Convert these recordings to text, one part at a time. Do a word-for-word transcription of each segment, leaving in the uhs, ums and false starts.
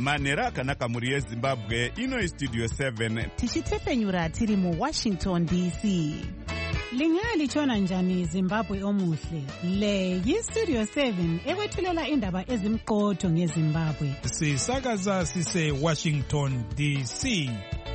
manhero akanaka mhuri yezimbabwe. Ino Studio seven tichitefenyura tiri muWashington D C. Lingalitshona njani Zimbabwe omuhle? Le yiStudio seven ekwethulela indaba ezimqotho ngeZimbabwe. Sisakaza sise Washington D C.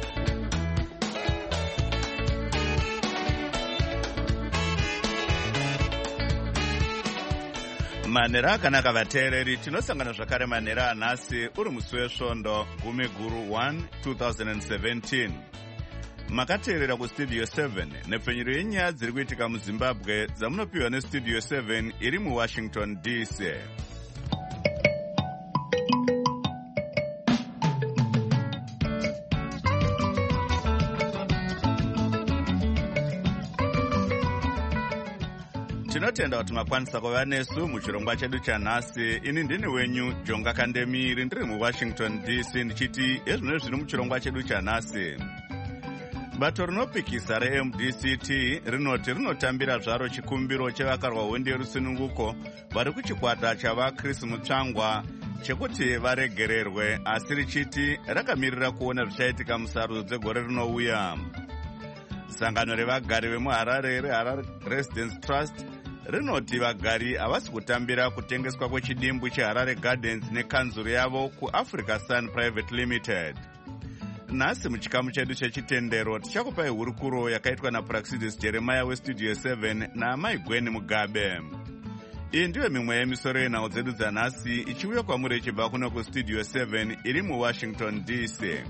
manhero akanaka vateereri, tinosangana zvakare manhero anhasi uri musi wesvondo gumi guru one two thousand seventeen. Makateerera kuStudio seven nepfenyuro yenyaya dziri kuitika muZimbabwe dzamunopiwa neStudio seven iri muWashington D C. Tinotenda kuti makwanisa kuva nesu muchirongwa chedu chanhasi. Ini ndini wenyu Jonga Kandemiri, ndiri muWashington D C ndichiti ezvino zviri muchirongwa chedu chanhasi. Bato rinopikisa reM D C T rinoti rinotambira zvaro chikumbiro chevakarwa hondi yerusununguko vari kuchikwata chavaChris Mutsvangwa chekuti varegererwe, asi richiti rakamirira kuona zvichaitika musarudzo dzegore rinouya. Sangano revagari vemuHarare reHarare Residence Trust rinoti vagari havasi kutambira kutengeswa kwechidimbu cheHarare Gardens nekanzuro yavo kuAfrica Sun Private Limited. Nhasi muchikamu chedu chechitendero tichakupai hurukuro yakaitwa naPraxidis Jeremiah weStudio seven naamai Gwen Mugabe. Iyi ndiyo mimwe yemisoro yenhau dzedu dzanhasi ichiuya kwamuri ichibva kuno kuStudio seven iri muWashington D C.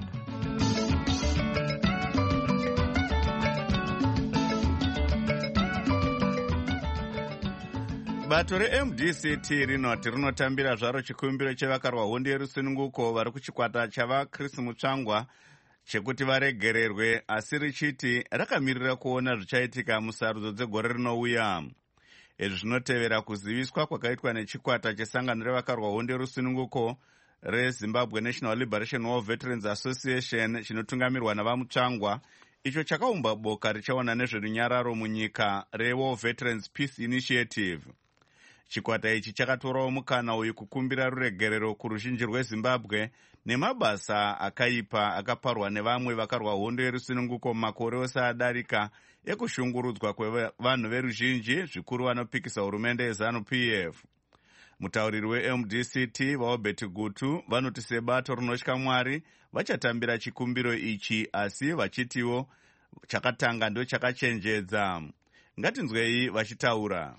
Bato reM D C T rinoti rinotambira zvaro chikumbiro chevakarwa hondi yerusununguko vari kuchikwata chavaChris Mutsvangwa chekuti varegererwe, asi richiti rakamirira kuona zvichaitika musarudzo dzegore rinouya. Izvi zvinotevera kuziviswa kwakaitwa nechikwata chesangano revakarwa hondi yerusununguko reZimbabwe National Liberation War Veterans Association chinotungamirwa navamutsvangwa, icho chakaumba boka richaona nezverunyararo munyika reWar Veterans Peace Initiative. Chikwata ichi chakatorawo mukana uyu kukumbira ruregerero kuruzhinji rweZimbabwe nemabasa akaipa akaparwa nevamwe vakarwa hondo yerusununguko makore ose adarika ekushungurudzwa kwevanhu veruzhinji, zvikuru vanopikisa hurumende yeZANU P F. Mutauriri weM D C T vaObert Gutu vanoti sebato rinotya Mwari vachatambira chikumbiro ichi, asi vachitiwo chakatanga ndo chakachenjedza. Ngatinzwei vachitaura.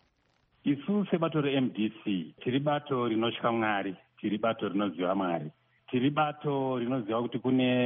Isu sebato reM D C tiri bato rinotya Mwari, tiri bato rinoziva Mwari, tiri bato rinoziva kuti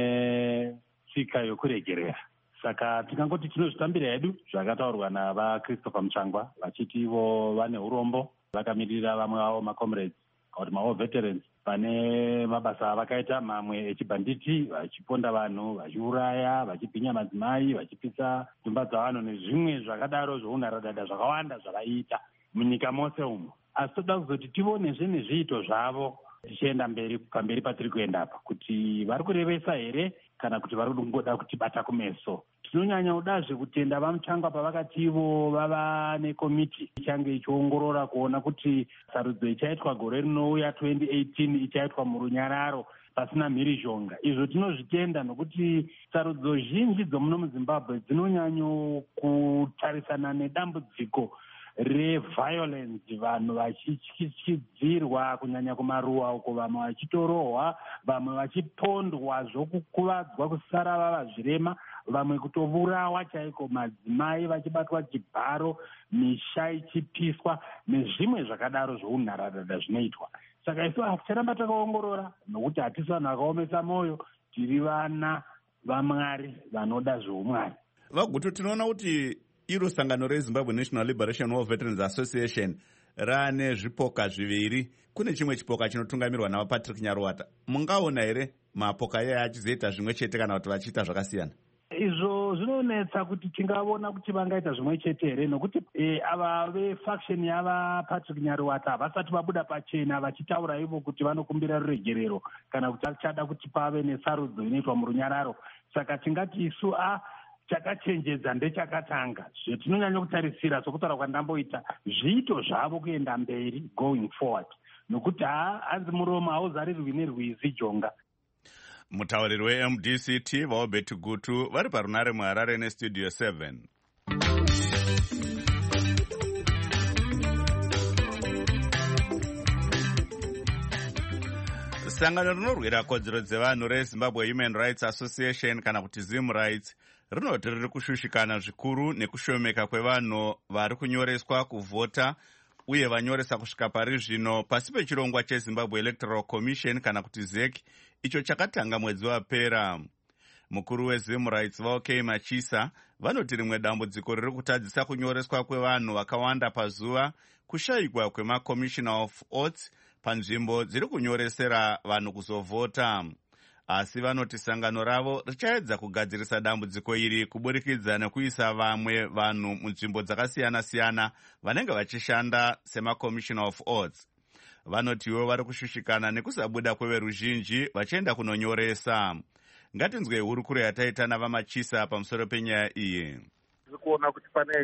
kune tsika yokuregerera. Saka tikangoti tinozvitambira hedu zvakataurwa navaChristopher Mutsvangwa vachiti ivo vane urombo, vakamirira vamwe vavo macomrades kuti mawo veterans pane mabasa avakaita mamwe echibhanditi, vachiponda vanhu, vachiuraya, vachibhinya madzimai, vachipisa dzimba dzavanhu nezvimwe zvakadaro zvounharadada zvakawanda zvakaita munyika mose umo. Asi toda kuzoti tionezve nezviito zvavo tichienda mberi pamberi patiri kuenda apa, kuti vari kurevesa here kana kuti vari kungoda kutibata kumeso. Tinonyanya kudazve kutenda vamutsvangwa pavakati ivo vava nekomiti ichange ichiongorora kuona kuti sarudzo ichaitwa gore rinouya twenty eighteen ichaitwa murunyararo pasina mhirizhonga. Izvo tinozvitenda nokuti sarudzo zhinji dzomuno muZimbabwe dzinonyanyo kutarisana nedambudziko reviolence, vanhu vachichidzirwa kunyanya kumaruwa uko, vamwe vachitorohwa, vamwe vachipondwa zvokukuvadzwa kusara vava zvirema, vamwe kutovurawa chaiko, madzimai vachibatwa chibharo, misha ichipiswa nezvimwe zvakadaro zvounharadada zvinoitwa. Saka isu haticharamba takaongorora nokuti hatisi vanhu vakaomesa mwoyo, tiri vana vaMwari vanoda zvoumwari. Vagutu, tinoona kuti iro sangano reZimbabwe National Liberation War Veterans Association rane zvipoka zviviri. Kune chimwe chipoka chinotungamirwa navaPatrick Nyaruwata. Mungaona here mapoka aya achizoita zvimwe chete kana kuti vachiita zvakasiyana? Izvo zvinonetsa kuti tingaona kuti vangaita zvimwe chete here, nokuti e, ava vefaction yavaPatrick Nyaruwata vasati vabuda pachena vachitaura ivo kuti vanokumbira ruregerero kana kuti vachada kuti pave nesarudzo inoitwa murunyararo. Saka tingati isu a chakachenjedza ndechakatanga. Zvetinonyanya kutarisira sokutaura kwandamboita zviito zvavo kuenda mberi going forward, nokuti hanzi muromo hauzarirwi nerwizi Jonga. Mutauriri we-M D C T vaobeti Gutu vari parunare muHarare nestudio seven. Sangano rinorwira kodzero dzevanhu reZimbabwe Human Rights Association kana kuti Zim Rights rinoti riri kushushikana zvikuru nekushomeka kwevanhu vari kunyoreswa kuvhota uye vanyoresa kusvika pari zvino pasi pechirongwa cheZimbabwe Electoral Commission kana kuti Z E C, icho chakatanga mwedzi wapera. Mukuru weZim Rights vaOK Machisa vanoti rimwe dambudziko riri kutadzisa kunyoreswa kwevanhu vakawanda pazuva kushayikwa kwemaCommissioner of Oaths panzvimbo dziri kunyoresera vanhu kuzovhota. Asi vanoti sangano ravo richaedza kugadzirisa dambudziko iri kuburikidza nekuisa vamwe vanhu munzvimbo dzakasiyana-siyana vanenge vachishanda semaCommissioner of Oaths. Vanotiwo vari kushushikana nekusabuda kweveruzhinji vachienda kunonyoresa. Ngatinzwe hurukuro yataita navaMachisa pamusoro penyaya iyi. Tiri kuona kuti pane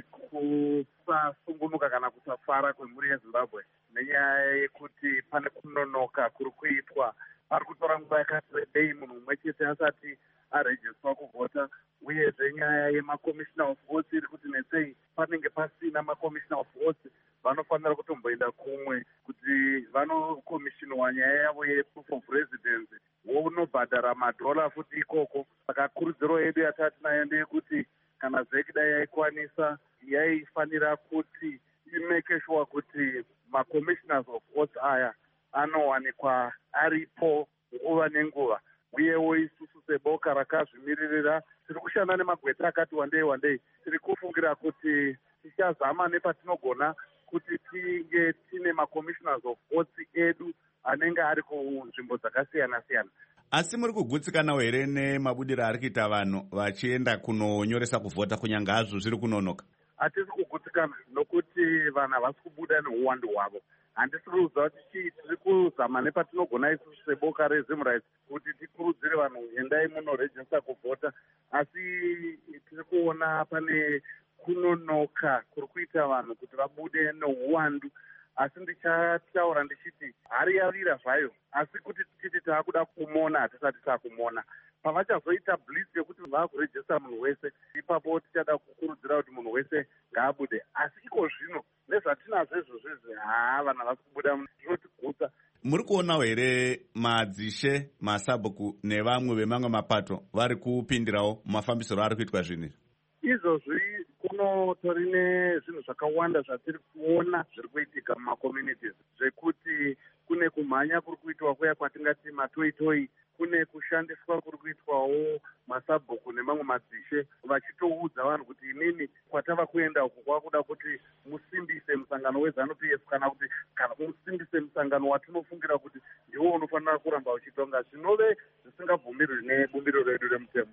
kusasungunuka kana kusafara kwemhuri yeZimbabwe nenyaya yekuti pane kunonoka kuri kuitwa. Pari kutora nguva yakati rebei munhu mumwe chete asati arejiswa kuvhota, uyezve nyaya yemaCommissioner of Oaths iri kuti netsei panenge pasina maCommissioner of Oaths vanofanira kutomboenda kumwe kuti vanokomishinwa nyaya yavo yeproof of residence wonobhadhara madhola futi ikoko. Saka kurudziro yedu yatati nayo ndeyekuti kana Z E C dai yaikwanisa yaifanira kuti imeke sure kuti maCommissioners of Oaths aya anowanikwa aripo nguva nenguva. Uyewo isusu seboka rakazvimiririra tiri kushanda nemagweta akati wandei wandei. Tiri kufungira kuti tichazama nepatinogona kuti tinge tine maCommissioners of Oaths edu anenge ari kunzvimbo dzakasiyana-siyana. Asi muri kugutsikanawo here nemabudiro ari kuita vanhu vachienda kunonyoresa kuvhota kunyange hazvo zviri kunonoka? Hatisi kugutsikana nokuti vanhu havasi kubuda neuwandu hwavo. Handisi kuuza kuti tiri kuzama nepatinogona isusu seboka reZim Rights kuti tikurudzire vanhu endai munorejista kuvhota, asi tiri kuona pane kunonoka kuri kuita vanhu kuti vabude neuwandu. Asi ndichataura ndichiti hari yavira zvayo, asi kuti tichiti taakuda kumona hatisati taakumona. Pavachazoita blitz yekuti vaakurejista munhu wese, ipapo tichada kukurudzira kuti munhu wese ngaabude. Asi iko zvino nezvatinazvo izvozvizvi haa vanhu havasi kubuda, zvinotigutsa. Muri kuonawo here madzishe, masabhuku nevamwe vemamwe mapato vari kupindirawo mumafambisiro ari kuitwa zvinhu? Izvozvi kunotori nezvinhu zvakawanda zvatiri kuona zviri kuitika mumaCommunities, zvekuti kune kumhanya kuri kuitwa kuya kwatingati matoitoi, kune kushandiswa kuri kuitwawo masabhuku nemamwe madzishe vachitoudza vanhu kuti inini kwatava kuenda uku kwakuda kuti musimbise musangano weZANU P F kana kuti kana musimbise musangano watinofungira kuti ndiwo unofanira kuramba uchitonga, zvinove zvisingabvumirwi nebumbiro redu remutemo.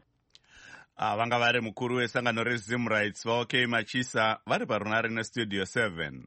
Ah, vanga vari mukuru wesangano reZim Rights vaOK Machisa vari parunare nestudio seven.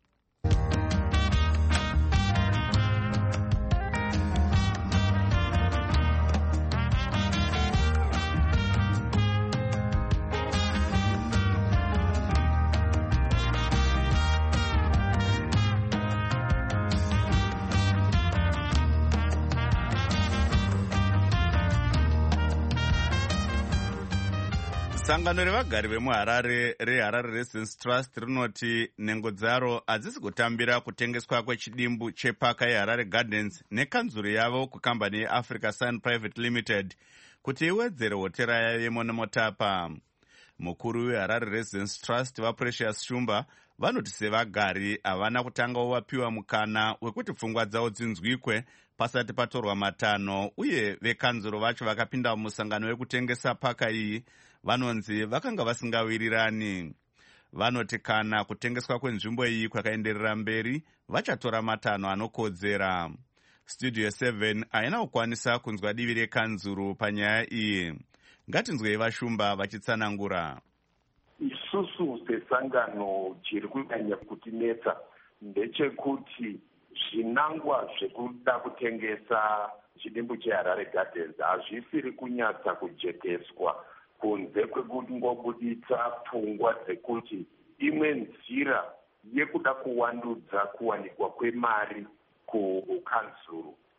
Sangano revagari vemuHarare reHarare Residence Trust rinoti nhengo dzaro hadzisi kutambira kutengeswa kwechidimbu chepaka yeHarare Gardens nekanzuro yavo kukambani yeAfrica Sun Private Limited kuti iwedzere hotera yayo yeMonomotapa. Mukuru weHarare Residence Trust vaPrecious Shumba vanoti sevagari havana kutangawo vapiwa mukana wekuti pfungwa dzavo dzinzwikwe pasati patorwa matanho, uye vekanzuro vacho vakapinda musangano wekutengesa paka iyi vanonzi vakanga vasingawirirani. Vanoti kana kutengeswa kwenzvimbo iyi kwakaenderera mberi vachatora matanho anokodzera. Studio seven haina kukwanisa kunzwa divi rekanzuro panyaya iyi. Ngatinzwei vaShumba vachitsanangura. Isusu sesangano chiri kunyanya kutinetsa ndechekuti zvinangwa zvekuda kutengesa chidimbu cheHarare Gardens hazvisiri kunyatsa kujeteswa kunze kwekungobuditsa pfungwa dzekuti imwe nzira yekuda kuwandudza kuwanikwa kwemari kukanzuru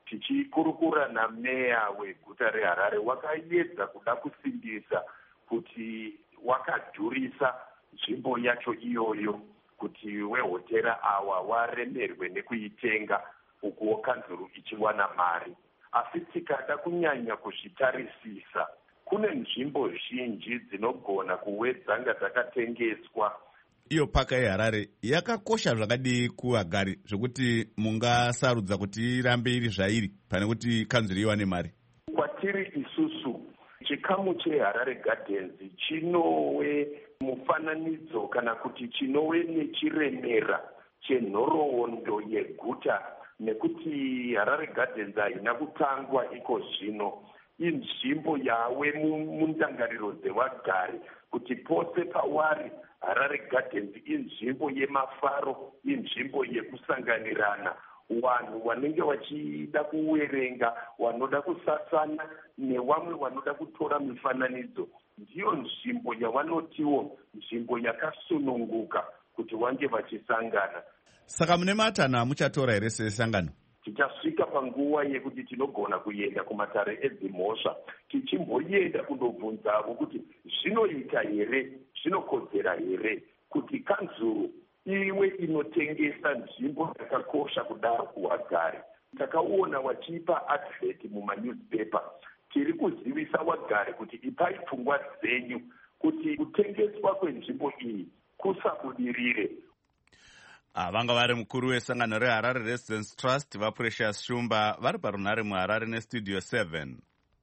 tichikurukura nameya weguta reHarare wakaedza kuda kusimbisa kuti wakadhurisa nzvimbo yacho iyoyo kuti wehotera awa waremerwe nekuitenga ukuwo kanzuru ichiwana mari. Asi tikada kunyanya kuzvitarisisa, kune nzvimbo zhinji dzinogona kuwedzanga dzakatengeswa. Iyo paka yeHarare yakakosha zvakadii kuvagari zvokuti mungasarudza kuti irambe iri zvairi pane kuti kanzuru iwane mari? Kwatiri isusu chikamu cheHarare Gardens chinowe mufananidzo kana kuti chinove nechiremera chenhoroondo yeguta, nekuti Harare Gardens haina kutangwa iko zvino. Inzvimbo yawe mundangariro dzevagari kuti pose pawari Harare Gardens inzvimbo yemafaro, inzvimbo yekusanganirana, vanhu vanenge vachida kuwerenga, vanoda kusasana nevamwe vanoda kutora mifananidzo. Ndiyo nzvimbo yavanotiwo nzvimbo yakasununguka kuti vange vachisangana. Saka mune matanho muchatora here sesangano? Tichasvika panguva yekuti tinogona kuenda kumatare edzimhosva tichimboenda kundobvunzavo kuti zvinoita here, zvinokodzera here kuti kanzuru iwe inotengesa nzvimbo yakakosha kudaro kuwagari. Takaona wachipa advert mumanewspaper, tiri kuzivisa wagari kuti ipai pfungwa dzenyu kuti kutengeswa kwenzvimbo iyi kusabudirire. Vanga vari mukuru wesangano reHarare Residence Trust vaPrecious Shumba vari parunhare muHarare nestudio seven.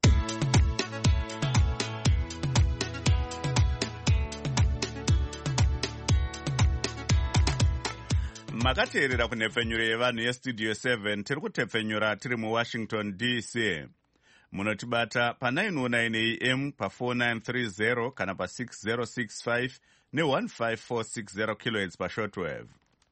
Makateerera kunhepfenyuro yevanhu yestudio seven, tiri kutepfenyura tiri muWashington D C. Munotibata pa nine oh nine A M pa four nine three zero kana pa six zero six five ne one five four six zero kilohertz pa shortwave.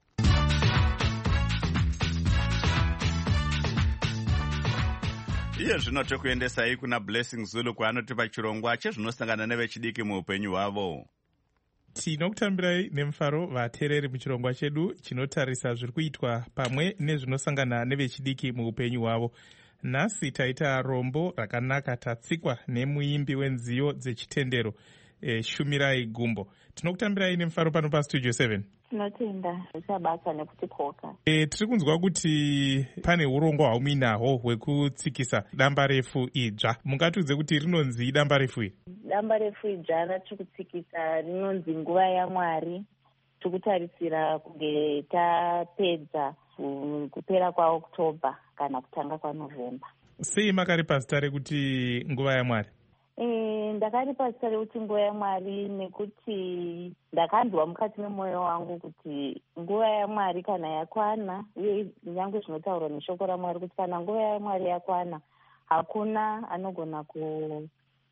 Iye zvino tokuendesai kuna Blessing Zulu kwaanotipa chirongwa chezvinosangana nevechidiki muupenyu hwavo. Tinokutambirai nemufaro vateereri muchirongwa chedu chinotarisa zviri kuitwa pamwe nezvinosangana nevechidiki muupenyu hwavo. Nhasi taita rombo rakanaka tatsikwa nemuimbi wenziyo dzechitendero e, Shumirai Gumbo. Tinokutambirai nemufaro pano pastudio seven. Tinotenda zvichabasa nekutipoka. E, tiri kunzwa kuti pane urongwa hwamuinahwo hwekutsikisa damba refu idzva. Mungatiudze kuti rinonzi damba refu iri? Damba refu idzva ratiri kutsikisa rinonzi nguva yaMwari. Tikutarisira kunge tapedza kupera kwaOktobha kana kutanga kwaNovhemba. Sei makaripa zita rekuti nguva yaMwari? E, ndakaripa zita rekuti nguva yaMwari nekuti ndakanzwa mukati memwoyo wangu kuti nguva yaMwari kana yakwana, uye nyange zvinotaurwa neshoko raMwari kuti kana nguva yaMwari yakwana hakuna anogona ku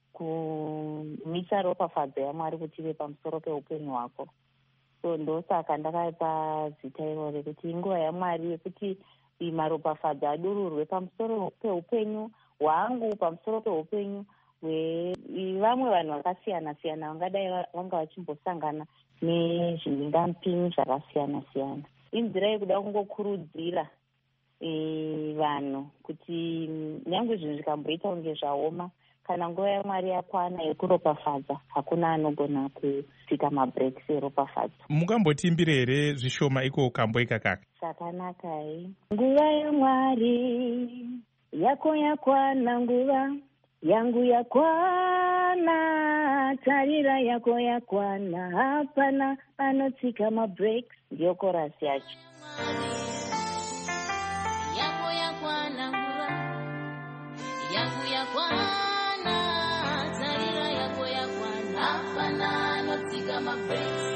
kumisa ropafadzo yaMwari kuti ive pamusoro peupenyu hwako. So ndosaka ndakaipa zita iroro rekuti nguva yaMwari yekuti maropafadzo adururwe pamusoro peupenyu hwangu, pamusoro peupenyu vamwe vanhu vakasiyana siyana vangadai vanga vachimbosangana nezvingamupinyi zvakasiyana siyana. Inzira yekuda kungokurudzira e, vanhu kuti nyange zvinhu zvikamboita kunge zvaoma, kana nguva yaMwari yakwana yekuropafadza hakuna anogona kusika mabreaks eropafadzo. Mungambotimbire here zvishoma iko kambo ikakaka? Zvakanaka he. Nguva yaMwari yako yakwana, nguva yangu yakwana, tarira yako yakwana, hapana anotsika mabreaks. Ndiyo korasi yacho. Yako yakwana, nguva yangu yakwana, tarira yako yakwana, hapana anotsika mabreaks.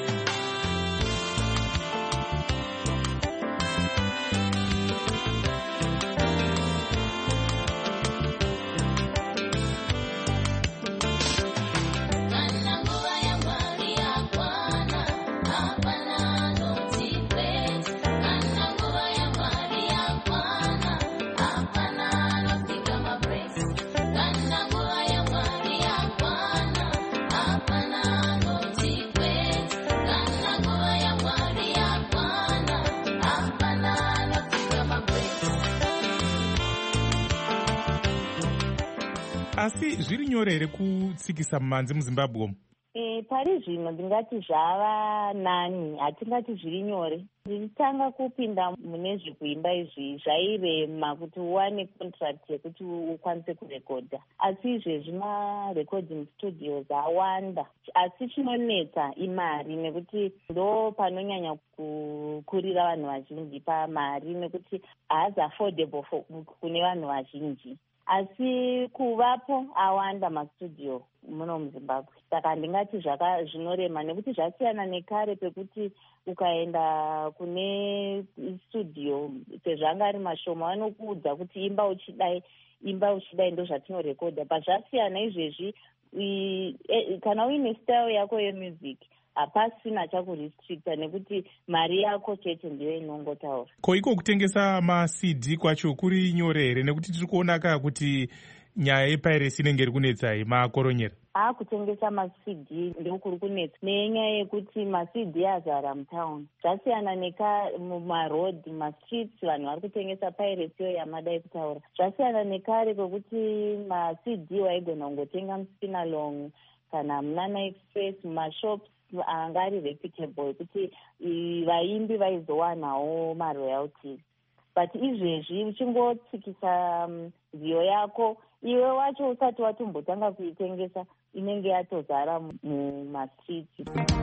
asi zviri nyore here kutsikisa mumanzi muzimbabwe umu? E, pari zvino ndingati zvava nani, hatingati zviri nyore. Ndichitanga kupinda mune zvekuimba izvi zvairema kuti uwane contract yekuti ukwanise kurekodha, asi izvezvi ma-recording studios awanda, asi chinonetsa imari, nekuti ndo panonyanya kukurira vanhu vazhinji pamari, nekuti haazi affordable kune vanhu vazhinji. Asi kuvapo awanda mastudio muno muzimbabwe, saka ndingati zvaka zvinorema, nekuti zvasiyana nekare pekuti ukaenda kune studio sezvo anga ari mashoma vanokuudza kuti imba uchidai imba uchidai ndo zvatinorekodha. Pazvasiyana izvezvi kana uine style yako yemusic hapasina chakurestricta, nekuti mari yako chete ndiyo inongotaura. Ko iko kutengesa ma-C D kwacho kuri nyore here? Nekuti tiri kuona kaa kuti nyaya yepiracy inenge iri kunetsai maakoronyera. Ah, kutengesa ma-C D ndio kuri kunetsa nenyaya yekuti ma-C D azara mutown. Zvasiyana neka mumaroad, ma-streets vanhu vari kutengesa piracy yo yamadai kutaura. Zvasiyana nekare kwekuti ma-C D waigona kungotenga muspinalong kana munana express, mashops anga ari reputable ekuti vaimbi vaizowanawo maroyalties. But izvezvi uchingotsikisa nziyo yako iwe wacho usati watombotanga kuitengesa inenge yatozara mumastreets.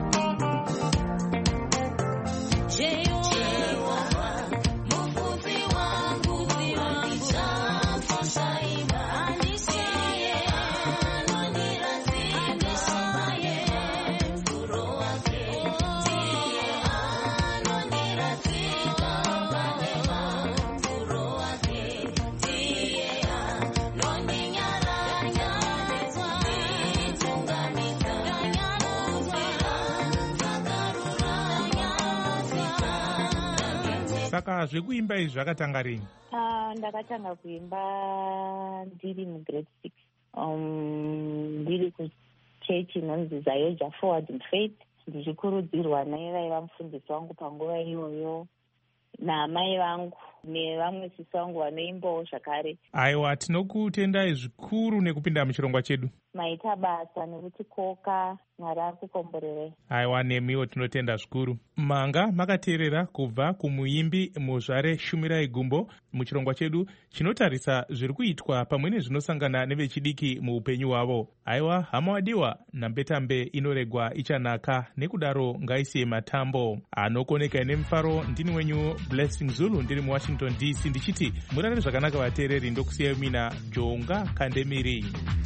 Saka zvekuimba izvi zvakatanga rini? Uh, ndakatanga kuimba ndiri mugrade six. Um, ndiri kuchechi inonzi Zayoja Forward in Faith. Ndichikurudzirwa naivaiva mufundisi wangu panguva iyoyo naamai vangu nevamwe sisi vangu vanoimbawo zvakare. Aiwa, tinokutendai zvikuru nekupinda muchirongwa chedu. Maita basa nekuti koka Mwari akukomborerei. Aiwa, nemiwo tinotenda zvikuru. Manga makateerera kubva kumuimbi Muzvare Shumirai Gumbo muchirongwa chedu chinotarisa zviri kuitwa pamwe nezvinosangana nevechidiki muupenyu hwavo. Aiwa, hama wadiwa, nambetambe inoregwa ichanaka, nekudaro ngaisiye matambo. Anokoneka nemufaro ndini wenyu Blessing Zulu, ndiri muWashington D C ndichiti murare zvakanaka vateereri, ndokusiyai mina Jonga Kandemiri.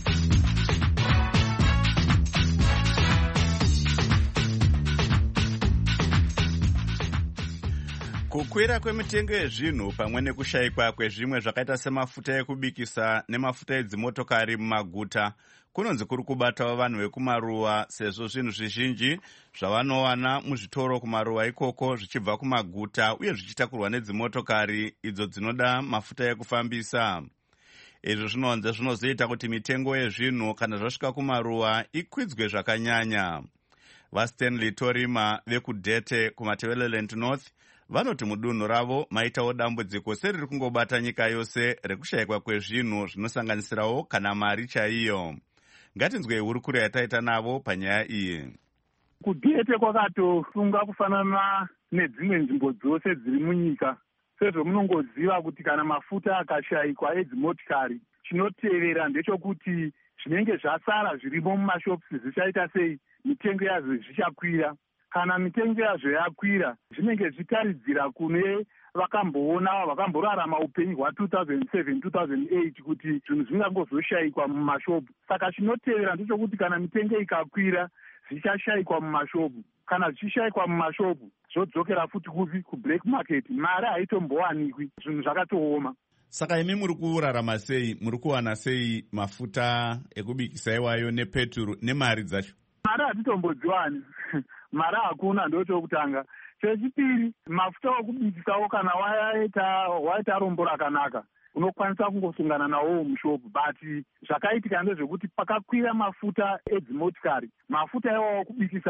Kukwira kwemitengo yezvinhu pamwe nekushayikwa kwezvimwe zvakaita semafuta ekubikisa nemafuta edzimotokari mumaguta kunonzi kuri kubatawo vanhu vekumaruwa, sezvo zvinhu zvizhinji zvavanowana muzvitoro kumaruwa ikoko zvichibva kumaguta uye zvichitakurwa nedzimotokari idzo dzinoda mafuta ekufambisa. Izvi zvinonze zvinozoita kuti mitengo yezvinhu kana zvasvika kumaruwa ikwidzwe zvakanyanya. VaStanley Torima vekudhete kumaTebeleland North vanoti mudunhu ravo maitawo dambudziko seriri kungobata nyika yose rekushayikwa kwezvinhu zvinosanganisirawo kana mari chaiyo. Ngatinzwei hurukuro yataita navo panyaya iyi. Kudhete kwakatosunga kufanana nedzimwe nzvimbo dzose dziri munyika, sezvo munongoziva kuti kana mafuta akashayikwa edzimotikari, chinotevera ndechekuti zvinenge zvasara zvirimo mumashopusi zvichaita sei, mitengo yazvo zvichakwira. Kana mitengo yazvo yakwira, zvinenge zvitaridzira kune vakamboona vakamborarama upenyu hwa two thousand seven two thousand eight kuti zvinhu zvingangozoshayikwa mumashopu. Saka chinotevera ndechekuti kana mitengo ikakwira zvichashayikwa mumashopu. Kana zvichishayikwa mumashopu zvodzokera futi kupi kublack market, mari haitombowanikwi, zvinhu zvakatooma. Saka imi muri kurarama sei, muri kuwana sei mafuta ekubikisa iwayo nepeturu nemari dzacho? Mari hatitombodziwani. Mari hakuna, ndochokutanga. Chechipiri, mafuta okubikisawo kana waita waita rombo rakanaka unokwanisa kungosungana nawo mushopu, but zvakaitika ndezvekuti pakakwira mafuta edzimotikari, mafuta iwawo okubikisa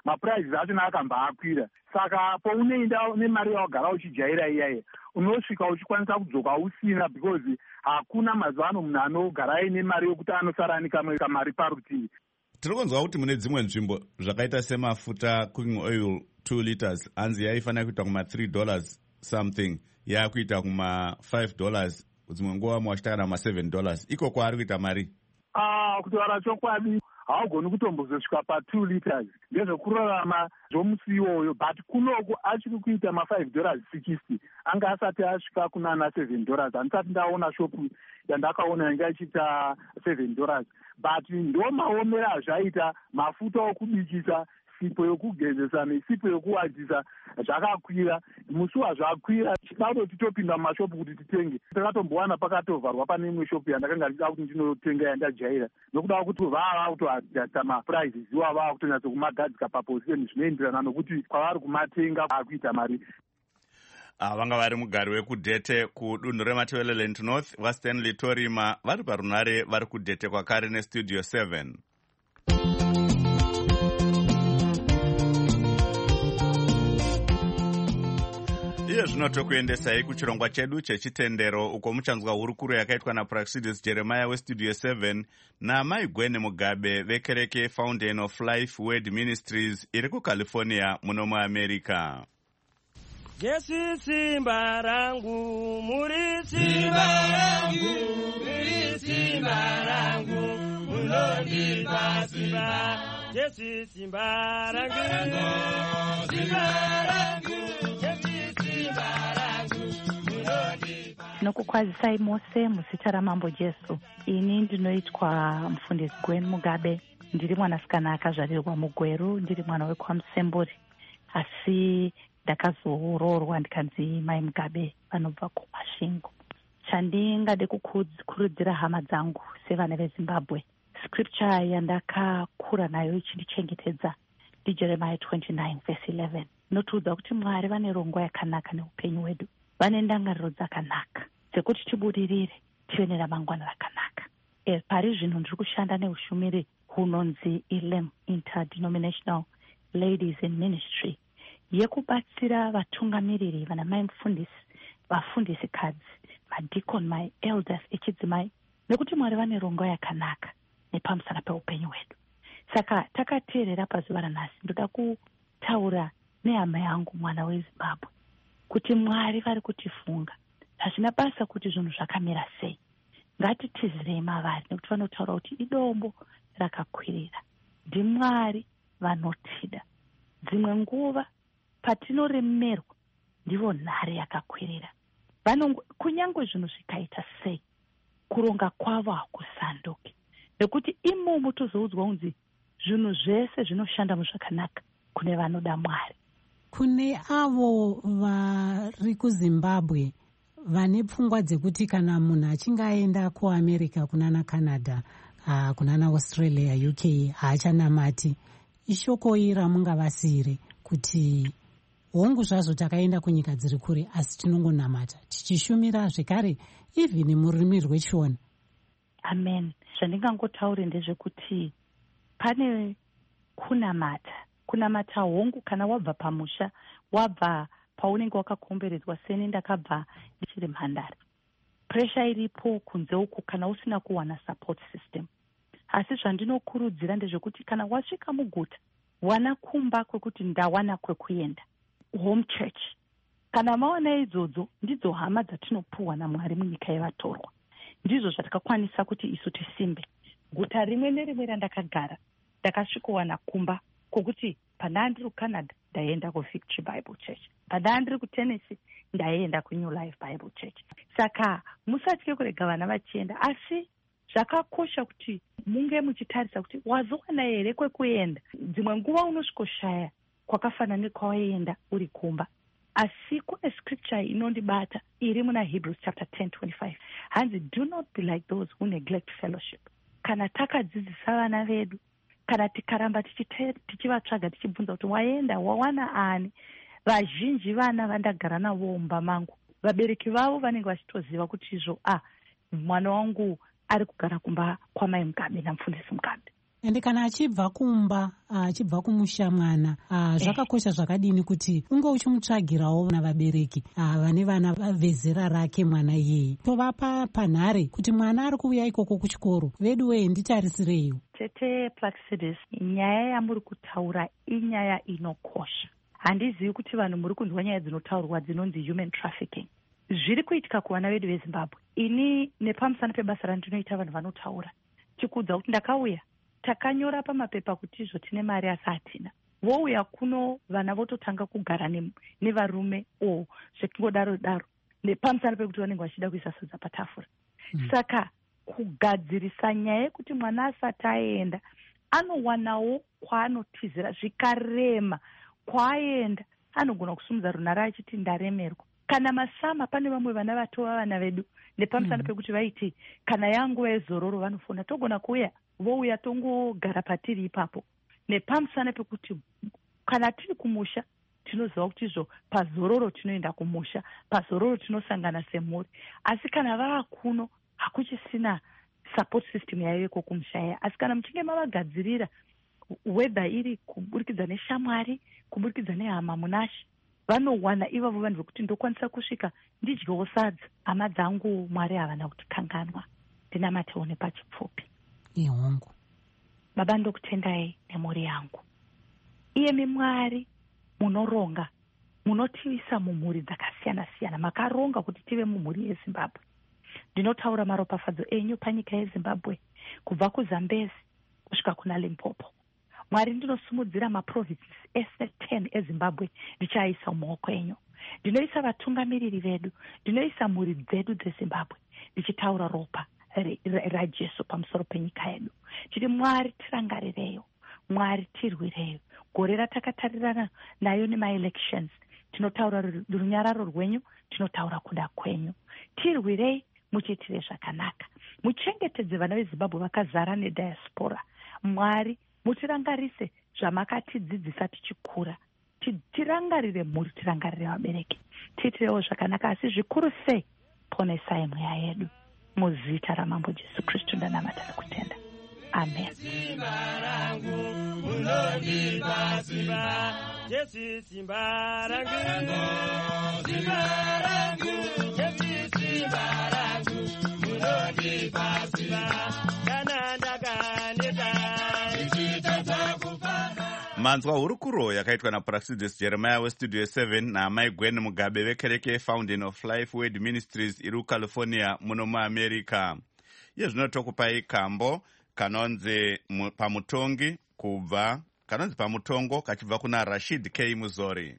mapuraizi achona akambaakwira. Saka pounoenda nemari yaugara uchijaira iyaiya unosvika uchikwanisa kudzoka usina, because hakuna mazuva ano munhu anogara aine mari yokuti anosara nekamwe kamari parutivi. Tiri kunzwa kuti mune dzimwe nzvimbo zvakaita semafuta cooking oil two liters hanzi yaifanira kuita kuma three dollars something yakuita kuma five dollars, dzimwe nguva mwachita kana kuma seven dollars. Iko kwaari kuita mari? Ah, kutaura chokwadi haugoni kutombozosvika pa-two liters ndezvekurarama zvomusi iwoyo, but kunoko achiri kuita ma-five dollars sixty anga asati asvika kunana seven dollars. Handisati ndaona shopu yandakaona yanga ichiita seven dollars, but ndo maomero azvaita mafuta okubikisa, sipo yokugezesa nesipo yokuwadzisa zvakakwira. Musi wazvakwira tinatoti topinda mumashopu kuti titenge, takatombowana pakatovharwa pane imwe shopu yandakanga ndichida kuti ndinotenga yandajaira, nokuda kuti vava kutoadjasta mapuraises iwa vava kutonyatsa kumagadzika paposition zvinoenderana nokuti kwavari kumatenga akuita mari. Ah, vanga vari mugari wekudhete kudunhu remaTebeleland North vaStanley Torima vari parunare vari kudhete kwakare nestudio seven. Iye zvino tokuendesai kuchirongwa chedu chechitendero uko muchanzwa hurukuro yakaitwa naPraxidis Jeremiah westudio seven naMai Gwene Mugabe vekereke Fountain of Life Word Ministries iri kuCalifornia muno muAmerica. Jesu simba rangu, muri simba rangu, muri simba rangu, munondipa simba. Jesu simba rangu, simba rangu, Jesu simba rangu, munondipa. Tinokukwazisai mose muzita ramambo Jesu. Ini ndinoitwa mufundisi Gwene Mugabe. Ndiri mwanasikana akazvarirwa muGweru, ndiri mwana weKwaMusemburi. Asi ndakazoroorwa ndikanzi Mai Mugabe vanobva kuMasvingo. Chandingade kukurudzira hama dzangu sevana veZimbabwe, scripture yandakakura nayo ichindichengetedza ndiJeremiah twenty-nine verse eleven. Notiudza kuti Mwari vane rongo yakanaka neupenyu hwedu, vane ndangariro dzakanaka dzekuti tibudirire tive neramangwana rakanaka. E, pari zvino ndiri kushanda neushumiri hunonzi I L E M, Interdenominational Ladies in Ministry, yekubatsira vatungamiriri vana mai mufundisi, vafundisi kadzi, madikoni, my elders echidzimai, nekuti Mwari vane rongo yakanaka nepamusana peupenyu hwedu. Saka takateerera pazuva ranhasi ndoda kutaura nehama yangu mwana weZimbabwe kuti Mwari vari kutifunga, hazvina basa kuti zvinhu zvakamira sei. Ngatitizirei mavari nekuti vanotaura kuti idombo rakakwirira, ndiMwari vanotida. Dzimwe nguva patinoremerwa ndivo nhare yakakwirira. Kunyangwe zvinhu zvikaita sei, kuronga kwavo hakusanduki, nekuti imomo tozoudzwa kunzi zvinhu zvese zvinoshanda muzvakanaka kune vanoda Mwari. Kune avo vari kuZimbabwe vane pfungwa dzekuti kana munhu achinge aenda kuAmerica, kunana Canada, uh, kunana Australia, U K haachanamati, ishoko iri ramungavasiyire kuti hongu zvazvo takaenda kunyika dziri kure asi tinongonamata tichishumira zvekare even mururimi rwechiona? Amen. Zvandingangotaure ndezvekuti pane kunamata, kunamata hongu kana wabva pamusha, wabva paunenge wakakomberedzwa. Seni ndakabva ndichiri mhandara, pressure iripo kunze uku kana usina kuwana support system. Asi zvandinokurudzira ndezvekuti kana wasvika muguta, wana kumba kwekuti ndawana kwekuenda, home church. Kana mawana idzodzo ndidzo hama dzatinopuwa naMwari munyika yevatorwa, ndizvo zvatakakwanisa kuti isu tisimbe. Guta rimwe nerimwe randakagara ndakasvikowana kumba kwokuti pana ndiri kuCanada ndaenda kuVictory Bible Church, pana ndiri kuTennessee ndaenda kuNew Life Bible Church. Saka musatye kurega vana vachienda, asi zvakakosha kuti munge muchitarisa kuti wazowana here kwekuenda. Dzimwe nguva unosvikoshaya kwakafanana nekwawaenda uri kumba. Asi kune scripture inondibata iri muna Hebrews chapter ten twenty-five. Hanzi, do not be like those who neglect fellowship. Kana takadzidzisa vana vedu, kana tikaramba tichivatsvaga tichibvunza kuti waenda wawana ani, vazhinji vana vandagara navo mumba mangu, vabereki vavo vanenge vachitoziva kuti izvo ah mwana wangu ari kugara kumba kwaMai Mugabe namufundisi Mugabe. ende kana achibva kumba achibva kumusha mwana zvakakosha zvakadini kuti unge uchimutsvagirawo navabereki vane vana vezera rake mwana iyeye, tovapa panhare kuti mwana ari kuuya ikoko kuchikoro vedu weye nditarisirei. Tete Placidus, nyaya yamuri kutaura inyaya inokosha. Handizivi kuti vanhu muri kunzwa nyaya dzinotaurwa dzinonzi human trafficking. Zviri kuitika kuvana vedu veZimbabwe. Ini nepamusana pebasa randinoita vanhu vanotaura chikudza kuti ndakauya takanyora pamapepa kuti izvo tine mari asi hatina. Vouya kuno vana vototanga kugara nevarume o zvekungodaro daro nepamusana pekuti vanenge vachida kuisa sadza patafura. Mm. Saka kugadzirisa nyaya yekuti mwana asati aenda anowanawo kwaanotizira zvikarema, kwaenda anogona kusumudza runhare achiti ndaremerwa. Kana masama pane vamwe vana vatova vana vedu nepamusana mm. pekuti vaiti kana yanguva yezororo vanofona togona kuuya vouya tongogara patiri ipapo, nepamusana pekuti kana tiri kumusha tinoziva kuti izvo pazororo tinoenda kumusha, pazororo tinosangana semhuri. Asi kana vava kuno hakuchisina support system yaiveko kumusha iya. Asi kana muchinge mavagadzirira wedha iri kuburikidza neshamwari, kuburikidza nehama munashi, vanowana ivavo vanhu vekuti ndokwanisa kusvika ndidyewo sadza. Hama dzangu Mwari havana kutikanganwa, ndinamatewo nepachipfupi. Ihongu baba ndokutendai nemhuri yangu. Iyemi Mwari munoronga, munotivisa mumhuri dzakasiyana siyana, makaronga kuti tive mumhuri yeZimbabwe. Ndinotaura maropafadzo enyu panyika yeZimbabwe kubva kuZambezi kusvika kuna Limpopo. Mwari ndinosumudzira maprovinces ese ten eZimbabwe ndichaisa mumaoko enyu. Ndinoisa vatungamiriri vedu, ndinoisa mhuri dzedu dzeZimbabwe, ndichitaura ropa raJesu pamusoro penyika yedu. Tiri Mwari tirangarireyo, Mwari tirwireyo. Gore ratakatarirana nayo nemaelections, tinotaura runyararo rwenyu, tinotaura kuda kwenyu. Tirwirei, muchitire zvakanaka. Muchengetedze vana veZimbabwe vakazara nediaspora. Mwari mutirangarise zvamakatidzidzisa tichikura. Tirangarire mhuri, tirangarire vabereki. Tiitirewo zvakanaka, asi zvikuru sei ponesai mweya yedu. Muzita ramambo Jesu Kristu ndanamata nekutenda. Amen. Simba rangu unonipa simba, Jesu simba rangu, simba rangu, Jesu simba rangu unonipa simba, kana ndakaneta ichitadza kufana. Manzwa hurukuro yakaitwa naPraxidus Jeremiah westudio seven naamai Gwen Mugabe vekereke Fountain of Life Word Ministries iri kuCalifornia muno muAmerica. Yezvino tokupai kambo kanonzi pamutongi kubva kanonzi pamutongo kachibva kuna Rashid K Muzori.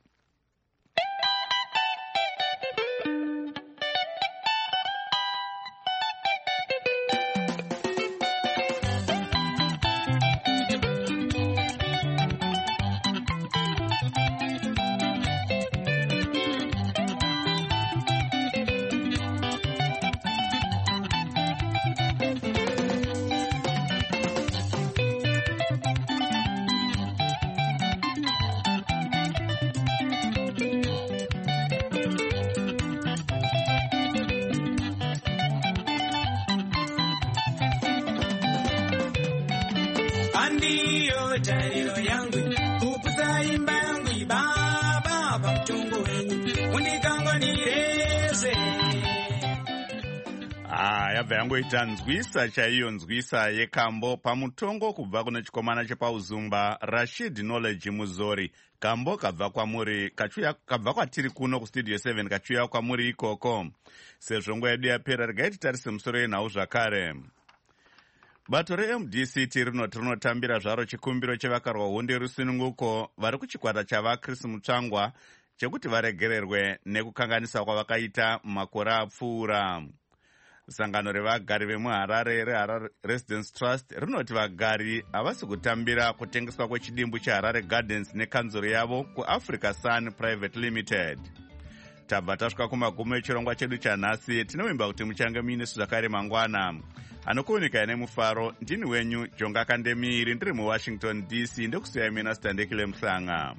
Andiyo tariro yangu kupusa imba yangu ibaba pamutongo wenyu undikanganirese. Ah, yabva yangoita nzwisa chaiyo, nzwisa yekambo pamutongo kubva kuna chikomana chepauzumba Rashid Knowledge Muzori. Kambo kabva kwamuri kachuya kabva kwatiri kuno kustudio seven kachuya kwamuri ikoko. Sezvo nguva yedu yapera regai titarise musoro yenhau zvakare. Bato reM D C T rinoti rinotambira zvaro chikumbiro chevakarwa hunde rusununguko vari kuchikwata chavaKrisi Mutsvangwa chekuti varegererwe nekukanganisa kwavakaita makore apfuura. Sangano revagari vemuHarare reHarare Residence Trust rinoti vagari havasi kutambira kutengeswa kwechidimbu cheHarare Gardens nekanzuro yavo kuAfrica Sun Private Limited. Tabva tasvika kumagumo echirongwa chedu chanhasi. Tinovimba kuti muchange muine zvakare mangwana. Anokuunika nemufaro ndini wenyu Jonga Kandemiri, ndiri muWashington D C. Ndokusiyai mina Standekile Mhlanga.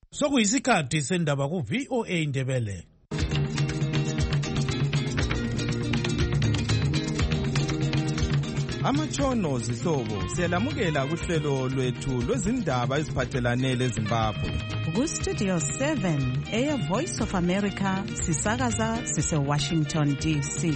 Sokuyisikhathi sendaba ku V O A Indebele. Amatshono zihlobo siyalamukela kuhlelo lwethu lwezindaba eziphathelane leZimbabwe. Ku Studio seven eya Voice of America sisakaza sise Washington D C.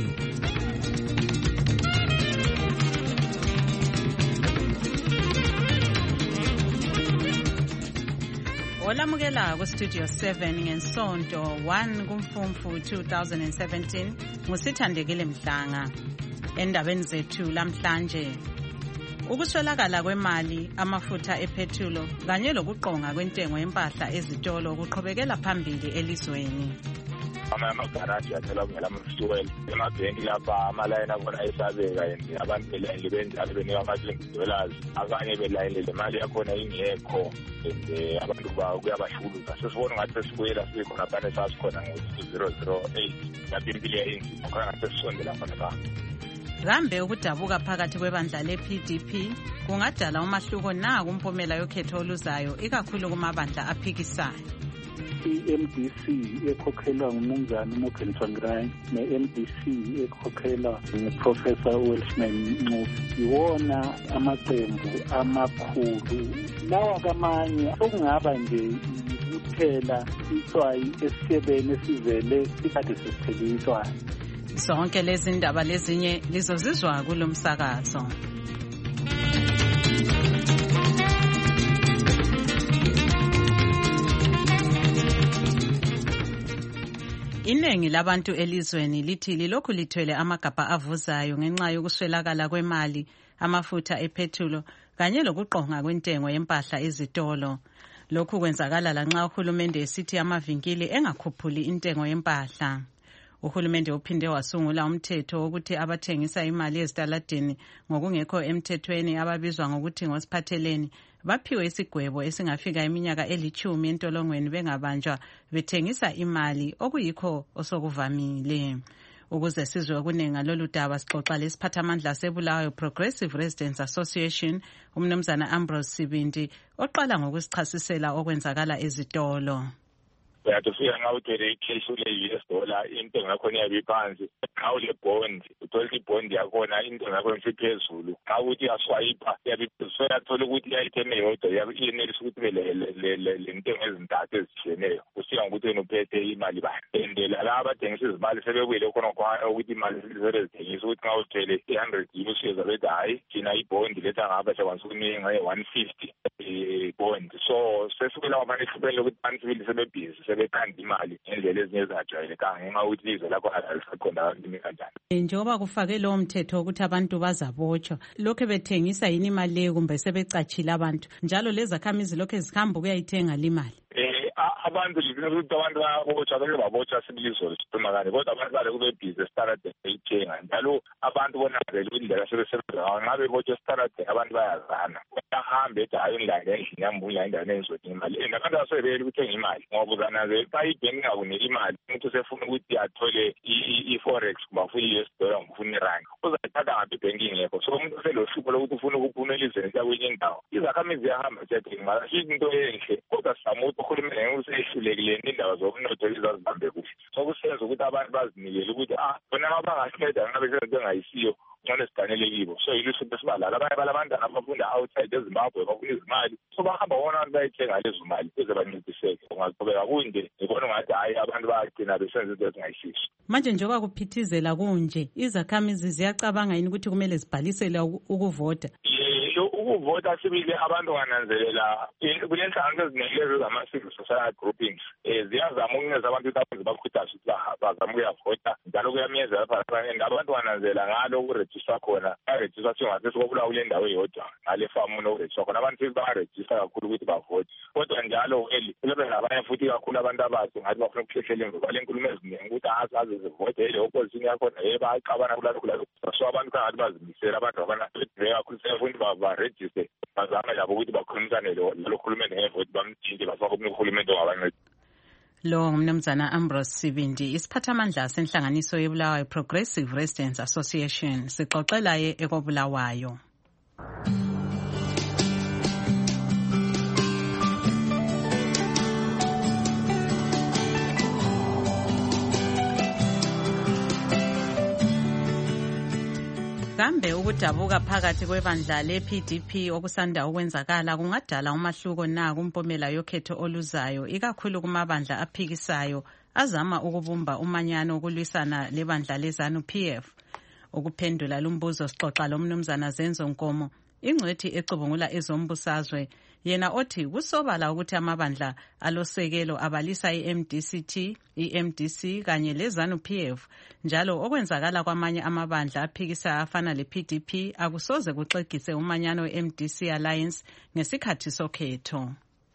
Olamukela ku Studio seven ngensonto one kuMfumfu two thousand seventeen ngusithandekile Mhlanga. Endabeni zethu lamhlanje ukuswelakala kwemali, amafutha ephethulo kanye lokuqonga kwentengo yempahla ezitolo kuqhubekela phambili elizweni. Amagaraji athela kungela amfuel emabhenki lapha amalayini akona ayisabeka yini abantu belayini benjalo benika ama-twenty dollars abanye belayini le mali yakhona ingekho and abantu kuyabashuluza sesibona ngathi sesibuyela sibe khona phane sasikhona ngo-two zero zero eight lapho impilo yayinzima khona ngathi sesisondela khona pha. Kambe ukudabuka phakathi kwebandla le-P D P kungadala umahluko na kumpumela yokhetho oluzayo ikakhulu kumabandla aphikisayo. I-M D C ekhokhelwa ngumnumzana uMorgan Tsvangirai ne-M D C ekhokhelwa nguprofessor Welshman Ncube yiwona amaqembu amakhulu. Lawa kamanye okungaba nje kuphela iswayi esisebeni esivele sikade sesiphelile iswayi. Zonke lezi ndaba lezinye lizozizwa kulomsakazo. Iningi labantu elizweni lithi lilokhu lithwele amagabha avuzayo ngenxa yokuswelakala kwemali, amafutha ephethulo kanye lokuqonga kwentengo yempahla ezitolo. Lokhu kwenzakala lanxa uhulumende esithi amavinkili engakhuphuli intengo yempahla. Uhulumende uphinde wasungula umthetho wokuthi abathengisa imali ezitaladini ngokungekho emthethweni ababizwa ngokuthi ngosiphatheleni baphiwe isigwebo esingafika iminyaka elithumi entolongweni bengabanjwa bethengisa imali okuyikho osokuvamile. Ukuze sizwe okuningi ngalolu daba sixoxa lesiphathamandla seBulawayo Progressive Residents Association umnumzana Ambrose Sibindi oqala ngokusichasisela okwenzakala ezitolo. Uyatufika nxa uthwele ikheshi ule-U S dollar intengo yakhona iyabe iphansi. Nxa ule bond uthola i-bond yakhona intengo yakhona isiphezulu. Nxa ukuthi iyaswayipha iyabe iphezulu. Uyathola ukuthi i-item eyodwa iyenelisa ukuthi ibe le ntengo ezintathu ezitshiyeneyo kusiya ngokuthi wena uphethe imali bani. And laba abathengisa izimali sebebuyele khona ukuthi imali zivele zithengisa ukuthi nxa uthwele i-hundred usuyeza bethi hayi thina ibond letha ngapha sekwanisa ukunika one fifty bond. So sesibuyela kwamanye ehlukene lokuthi abantu sibili sebebhizi sebekhanda imali ngendlela ezinye ezajwayelekanga ngenxa yokuthi ilizwe lakho alisaqonda limi kanjani. Njengoba kufake lowo mthetho ukuthi abantu bazabotshwa, lokho bethengisa yini imali leyo kumbe sebecatshile abantu njalo lezakhamizi lokho zihamba ukuyayithenga limali? Abantu ukuthi abantu bayabotshwa beke babotshwa sibilizo lesiphumakane kodwa abantu bale kube bhizi esitaradeni beyithenga njalo abantu bonakele indlela sebesebenza ngayo nxa bebotshwa esitaradeni abantu bayazana bayahambe ethi hayi indlela endlini yambula endaweni engizodinga imali and abantu basebeyele ukuthenga imali ngoba uzanaze xa ibhenki ingakunika imali umuntu usefuna ukuthi athole i-forex kumbe afuna i-U S dollar kumbe ufuna irandi uzayithatha ngaphi ibhenki ingekho so umuntu uselohlupho lokuthi ufuna ukuphuma elizweni siya kwenye indawo izakhamizi ziyahamba siyathenga imali asithi into enhle kodwa sizama ukuthi uhulumende ngekuseyhlulekile indaba zomnotho ezazibambe kuhle sokusenza ukuthi abantu bazinikele ukuthi ah bona abangasinceda ngabe bengayisiyo ngone siganele kibo so yiluhlupho esibalala abanye balabantwana abafunda outside eZimbabwe bafuna izimali so bahamba bona abantu bayithenga lezo mali ukuze bancediseke ungaqhubeka kunje ngibona ngathi hayi abantu bayagcina besenza into ezingayisiso. Manje njengoba kuphithizela kunje izakhamizi ziyacabanga yini ukuthi kumele zibhalisele ukuvota? Ukuvota sibili abantu ngananzelela kulenhlanganiso eziningi lezi zama-civil society groupings um ziyazama ukunceza abantu ukuthi bakhuthaze ukuthi bazame ukuyavota njalo kuyamyeza lapha and abantu ngananzelela ngalo ukurejista khona bayarejista singasesi kokubulawa kule ndawo eyodwa ngale famu unokurejista khona abantu futhi bayarejista kakhulu ukuthi bavote kodwa njalo kube ngabanye futhi kakhulu abantu abathi ngathi bafuna ukuhlehlela emva kwale nkulumo eziningi ukuthi aze zivote ile opposition yakhona ye bayaqabana kulalo kulalo so abantu kangathi bazimisela abantu abana kakhulu sefundi barejiste bazame labo ukuthi bakhulumisane lo hulumende ngevoti bamthinте bafake omunye uhulumende ongabanceda. Lo ngumnumzana Ambrose Sibindi isiphathamandla senhlanganiso yeBulawayo Progressive Residents Association sixoxela ye ekobulawayo. kambe ukudabuka phakathi kwebandla le-P D P okusanda ukwenzakala kungadala umahluko na kumpomela yokhetho oluzayo, ikakhulu kumabandla aphikisayo azama ukubumba umanyano ukulwisana lebandla le-ZANU-P F? Ukuphendula lumbuzo sixoxa lomnumzana Zenzo Nkomo, ingcwethi ecubungula ezombusazwe, yena othi kusobala ukuthi amabandla alosekelo abalisa i-M D C T, i-M D C kanye le-ZANU-P F, njalo okwenzakala kwamanye amabandla aphikisayo afana le-P D P akusoze kuxegise umanyano we-M D C Alliance ngesikhathi sokhetho.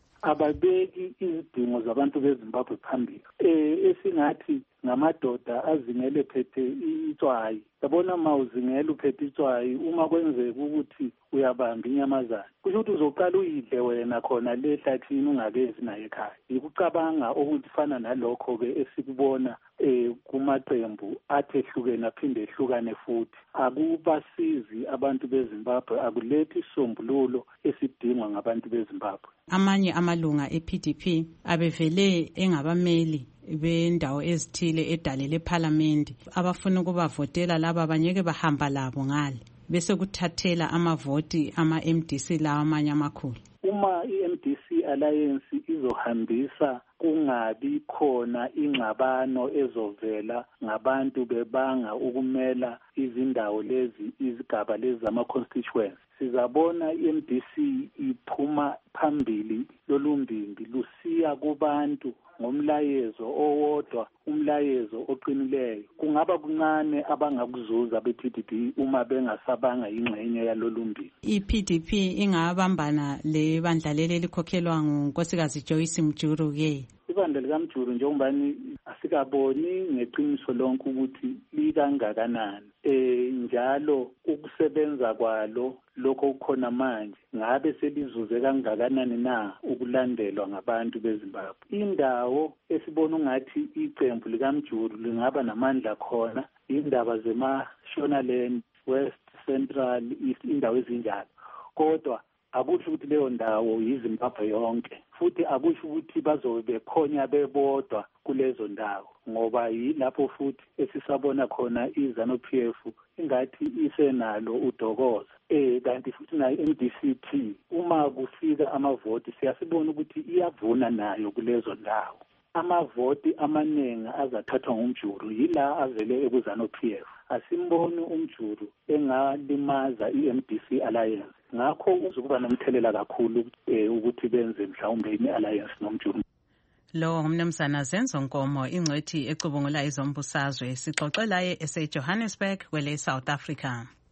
Ababeki izidingo zabantu beZimbabwe phambili. Eh esingathi ngamadoda azingele phethe itswayi. Yabona mawuzingela uphethe itswayi uma kwenzeka ukuthi uyabamba inyamazana. Kusho ukuthi uzoqala uyidle wena khona lehlathini ungakezi naye ekhaya. Ukucabanga ukuthi fana nalokho ke esikubona eh kumaqembu athehlukene aphinde ehlukane futhi. Akubasizi abantu beZimbabwe, akulethi isombululo esidingwa ngabantu beZimbabwe. Amanye amalunga e-P D P abevele engabameli bendawo ezithile edale leParliament abafuna ukubavotela laba banyeke bahamba labo ngale bese kuthathela amavoti ama-M D C lawa amanye amakhulu. Uma i-M D C Alliance izohambisa kungabi khona ingxabano ezovela ngabantu bebanga ukumela izindawo lezi izigaba lezi zama-constituency, sizabona i-M D C iphuma phambili lolumbimbi lusiya kubantu ngomlayezo owodwa, umlayezo oqinileyo. Kungaba kuncane abangakuzuza be-P D P uma bengasabanga ingxenye yalolumbimbi. I-P D P ingabambana le bandla leli likhokhelwa ngunkosikazi Joyce Mjuru ke. Ibandla likaMjuru njengobani asikaboni ngeqiniso lonke ukuthi likangakanani. Eh njalo ukusebenza kwalo lokho kukhona manje ngabe selizuze kangakanani na ukulandelwa ngabantu beZimbabwe. Indawo esibona ungathi iqembu likaMjuru lingaba namandla khona indaba zeMashonaland, West Central, East, indawo ezinjalo. Kodwa akusho ukuthi leyo ndawo yiZimbabwe yonke, futhi akusho ukuthi bazobe bekhonya bebodwa kulezo ndawo, ngoba yilapho futhi esisabona khona iZANU-P F ingathi isenalo udokoza. Eh kanti futhi nayo i-M D C T uma kufika amavoti siyasibona ukuthi iyavuna nayo kulezo ndawo. Amavoti amaningi azathathwa ngumjuru yila avele ekuZANU-P F. Asimboni umjuru engalimaza i-M D C Alliance. Ngakho uzokuba nomthelela kakhulu eh, ukuthi benze mhlawumbe i-alliance nomjuru. Lo ngumnumzana Zenzo Nkomo, ingcwethi ecubungula izombusazwe, sixoxela ye eseJohannesburg kwele South Africa.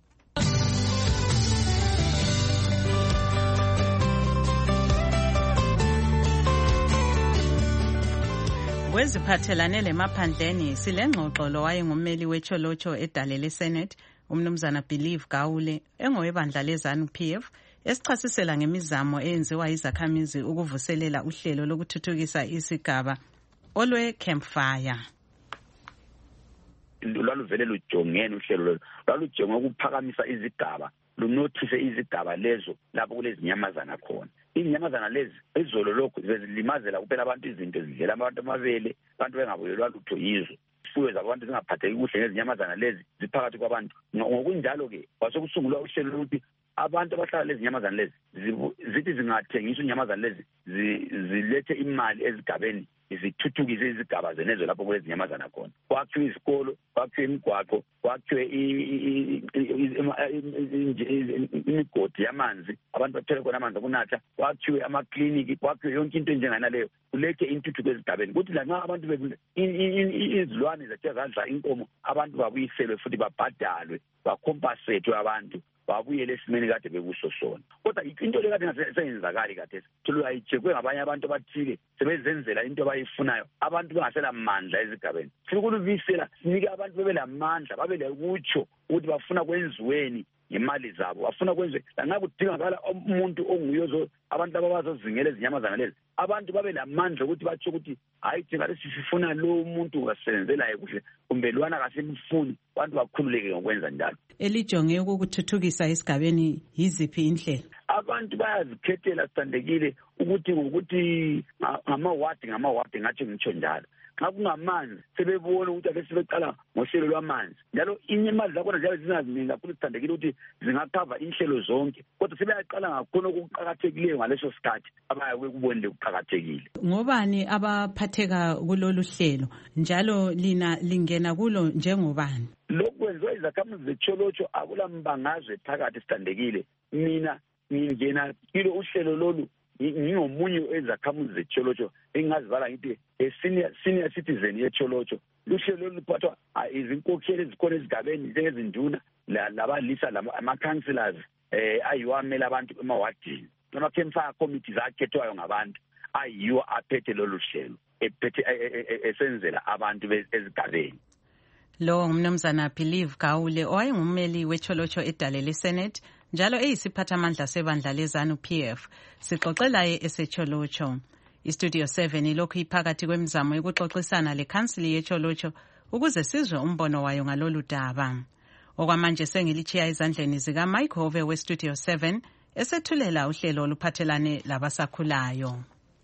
Kweziphathelane lemaphandleni silengxoxo lo wayengummeli wecholocho edale leSenate umnumzana Believe Gawule engowebandla leZANU-P F esichasisela ngemizamo eyenziwa izakhamizi ukuvuselela uhlelo lokuthuthukisa isigaba olwe Campfire. Lwaluvele lujongene uhlelo lolu lwalujonge ukuphakamisa izigaba lunothise izigaba lezo lapho kulezinyamazana khona. Inyamazana lezi izolo lokho zilimazela kuphela abantu izinto zidlela abantu amabele, abantu bengabuyelwa lutho yizo. Ifuyo zabantu zingaphatheki kuhle ngezinyamazana lezi ziphakathi kwabantu. Ngokunjalo ke kwasekusungulwa uhlelo lokuthi abantu abahlala lezi nyamazana lezi zithi zingathengiswa inyamazana lezi zilethe imali ezigabeni zithuthukise izigaba zenezo lapho kulezi nyamazana khona. Kwakhiwe izikolo, kwakhiwe imigwaqo, kwakhiwe imigodi yamanzi abantu bathole khona amanzi okunatha, kwakhiwe amakliniki, kwakhiwe yonke into enjengana leyo kulethe intuthuko ezigabeni. Kuthi lanxa abantu izilwane zathe zadla inkomo abantu babuyiselwe futhi babhadalwe bakompasethwe abantu babuyele esimeni kade bekuso sona. Kodwa into le kade ngasenzakali kade thulu ayijekwe ngabanye abantu abathile sebezenzela into abayifunayo abantu bengasela amandla ezigabeni. Sikulubisela sinike abantu bebelamandla babe lekutsho ukuthi bafuna kwenziweni ngemali zabo, bafuna kwenze lanxa kudingakala umuntu onguyo abantu abazozingela izinyamazana lezi abantu babe lamandla ukuthi batsho ukuthi hayi thina sifuna lo muntu ngasenzelayo kuhle kumbe lwana kasemfuni abantu bakhululeke ngokwenza njalo. Elijonge ukuthuthukisa esigabeni yiziphi indlela? abantu bayazikhethela sithandekile ukuthi ngokuthi ngamawadi ngamawadi ngathi ngitsho njalo. Xa kungamanzi sebebona ukuthi ake sebeqala ngohlelo lwamanzi njalo imali zakhona njalo zinaziningi kakhulu sithandekile ukuthi zingakhava inhlelo zonke kodwa sebeyaqala ngakhona okuqakathekileyo ngaleso sikhathi abaye kubonile kuqakathekile. Ngobani abaphatheka kulolu hlelo njalo lina lingena kulo njengobani? Lokhu kwenziwa izakhamuzi zecholotsho akulambangazwe phakathi sithandekile. Mina ngingena kilo uhlelo lolu ngingomunye ezakhamuzi zecholotsho engazivala ngithi senior senior citizen yecholotsho. Luhlelo luphathwa izinkokheli ezikhona ezigabeni njengezinduna labalisa ama-councillors eh ayiwamela abantu emawadini. Ama-campfire committees akhethwayo ngabantu ayiwo aphethe lolu hlelo ephethe esenzela abantu ezigabeni. Lo ngumnumzana Believe Gawule owayengummeli wecholotsho edale leSenate njalo eyisiphathamandla sebandla lezanu P F. Sixoxelaye esecholotsho. Istudio seven ilokhu iphakathi kwemizamo yokuxoxisana lekhansili yecholotsho ukuze sizwe umbono wayo ngalolu daba. Okwamanje sengilitshiya ezandleni zika Mike Hove westudio seven esethulela uhlelo oluphathelane labasakhulayo.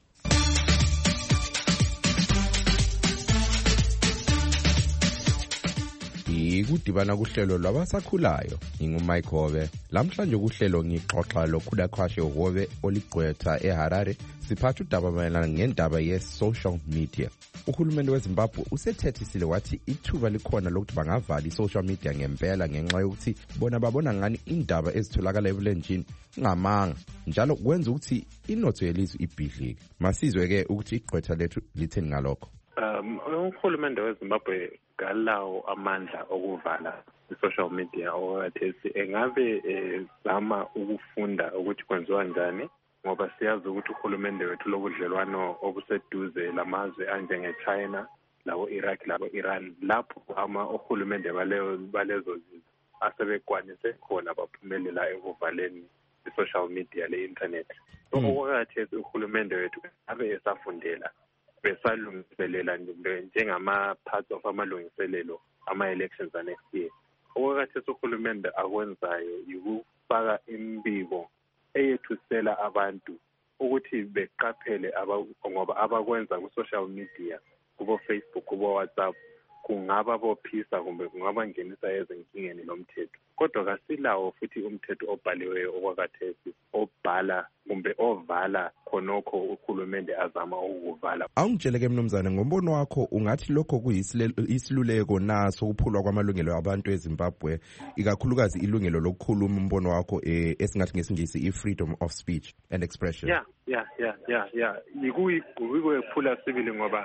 Ikudibana kuhlelo lwabasakhulayo ngingumike Hove. Lamhlanje kuhlelo ngixoxa lokhulakhwashe Hove oligqwetha eHarare siphatha udaba mayelana ngendaba ye-social media. Uhulumende weZimbabwe usethethisile wathi ithuba likhona lokuthi bangavala i-social media ngempela ngenxa yokuthi bona babona ngani indaba ezitholakala ebulenjini ngamanga njalo kwenza ukuthi inotho yelizwe ibhidlike. Masizwe-ke ukuthi igqwetha lethu litheni ngalokho. Um, uhulumende weZimbabwe ngalawo amandla okuvala i-social media okathesi engabe ezama ukufunda ukuthi kwenziwa njani ngoba siyazi ukuthi uhulumende wethu lobudlelwano obuseduze lamazwe anjenge-China labo-Iraq labo-Iran lapho ama uhulumende balezo zizwe asebekwanise khona baphumelela ekuvaleni i-social media le-internet. So okathesi uhulumende wethu abe esafundela besalungiselela njengama-parts of amalungiselelo ama-elections next year. Okwakathesi uhulumende akwenzayo yikufaka imbiko eyethusela abantu ukuthi beqaphele ngoba abakwenza ku-social media kubo-Facebook kubo-WhatsApp kungaba bophisa kumbe kungaba ngenisa ezinkingeni lomthetho. Kodwa kasilawo futhi umthetho obhaliweyo okwakathesi obhala kumbe ovala khonokho uhulumende azama ukuvala. Awungitsheleke mnumzane ngombono wakho ungathi lokho kuyisiluleko naso ukuphulwa kwamalungelo abantu eZimbabwe ikakhulukazi ilungelo lokukhuluma umbono wakho esingathi ngesingisi i-freedom of speech and expression. Yeah, yeah, yeah, yeah, yeah. Yikuyiphula sibili ngoba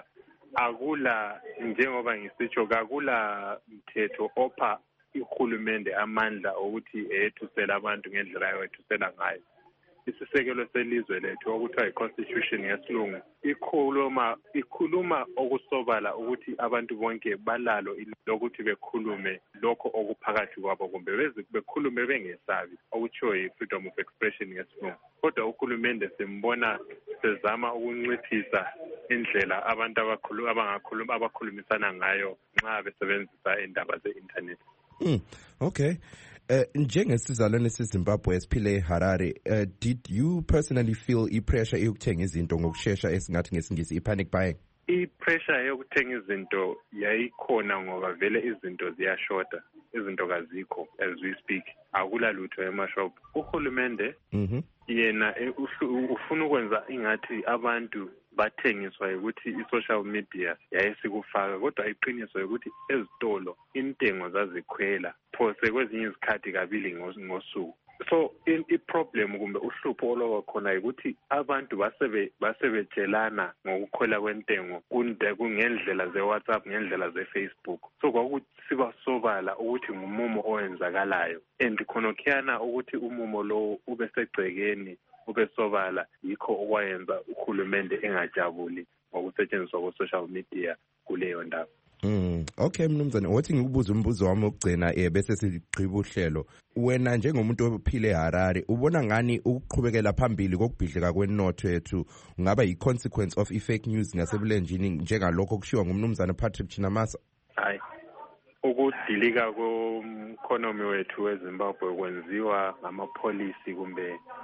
akula njengoba ngisitsho akula mthetho opha ihulumende amandla ukuthi ethusela abantu ngendlela yokuthusela ngayo. Isisekelo selizwe lethu okuthiwa i-constitution yesilungu ikhuluma ikhuluma okusobala ukuthi abantu bonke balalo lokuthi bekhulume lokho okuphakathi kwabo kumbe bekhulume bengesabi okuthiwa i-freedom of expression yesilungu. Kodwa uhulumende simbona sezama ukunciphisa indlela abantu abakhuluma abangakhuluma abakhulumisana ngayo nxa besebenzisa indaba ze-internet. Mm, okay. Uh, njengesizalwane seZimbabwe esiphile eHarare, uh, did you personally feel i-pressure yokuthenga izinto ngokushesha esingathi ngesingisi i-panic buying? I-pressure yokuthenga izinto yayikhona ngoba vele izinto ziyashoda, izinto kazikho as we speak. Akula lutho emashop. Uhulumende mhm yena ufuna ukwenza ingathi abantu bathengiswa ukuthi i-social media yayesikufaka kodwa iqiniso ukuthi ezitolo intengo zazikhwela phose kwezinye izikhathi kabili ngosuku. So i-problem kumbe uhlupho oloko khona ukuthi abantu basebe basebetshelana ngokukhwela kwentengo kunde kungendlela ze-WhatsApp ngendlela ze-Facebook. So kwakusiba sobala ukuthi ngumumo owenzakalayo and khonokhiyana ukuthi umumo lo ube segcekeni ube sobala yikho okwayenza uhulumende engajabuli ngokusetshenziswa ku-social media kuleyo ndaba. Mm, okay mnumzane, wathi ngikubuza umbuzo wami wokugcina eh bese sigqiba uhlelo. Wena njengomuntu ophile eHarare ubona ngani ukuqhubekela phambili kokubhidlika kwenotho yethu ngaba yi-consequence of i-fake news ngasebulenjini njengalokho kushiwa ngumnumzane Patrick Chinamasa? Hayi, ukudilika komkhonomi wethu weZimbabwe kwenziwa ngamapolicy kumbe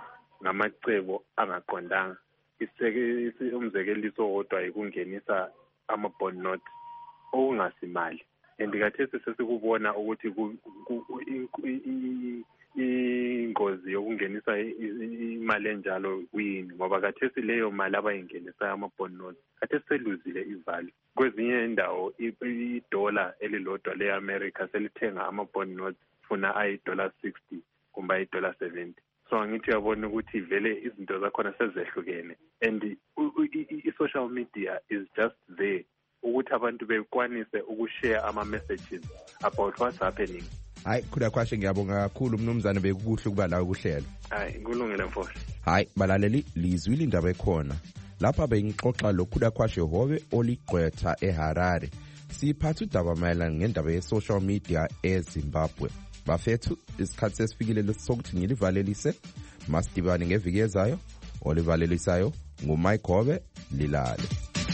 ngamacebo angaqondanga. Umzekeliso wodwa yikungenisa ama-bond notes okungasimali. And kathesi sesikubona ukuthi ingozi yokungenisa imali enjalo kuyini, ngoba kathesi leyo mali abayingenisayo ama-bond notes kathesi seluzile ivali. Kwezinye indawo idola elilodwa le-America selithenga ama-bond notes funa ayi-dollar sixty kumbe ayi-dollar seventy. So angithi uyabona ukuthi vele izinto zakhona sezehlukene, and i-social media is just there ukuthi abantu bekwanise ukushare ama-messages about what's happening. Hayi Khudakhwashe, ngiyabonga kakhulu mnumzane, bekukuhle ukuba la ukuhlelo. Hayi kulungile mfowethu. Hayi balaleli, lizwile indaba ekhona lapha bengixoxa lo Khudakhwashe Hobe oligqwetha eHarare. Siphatha udaba mayelana ngendaba ye-social media eZimbabwe. Bafethu, isikhathi sesifikile sokuthi ngilivalelise. Masidibane ngeviki ezayo. Olivalelisayo nguMike Hobe, lilale.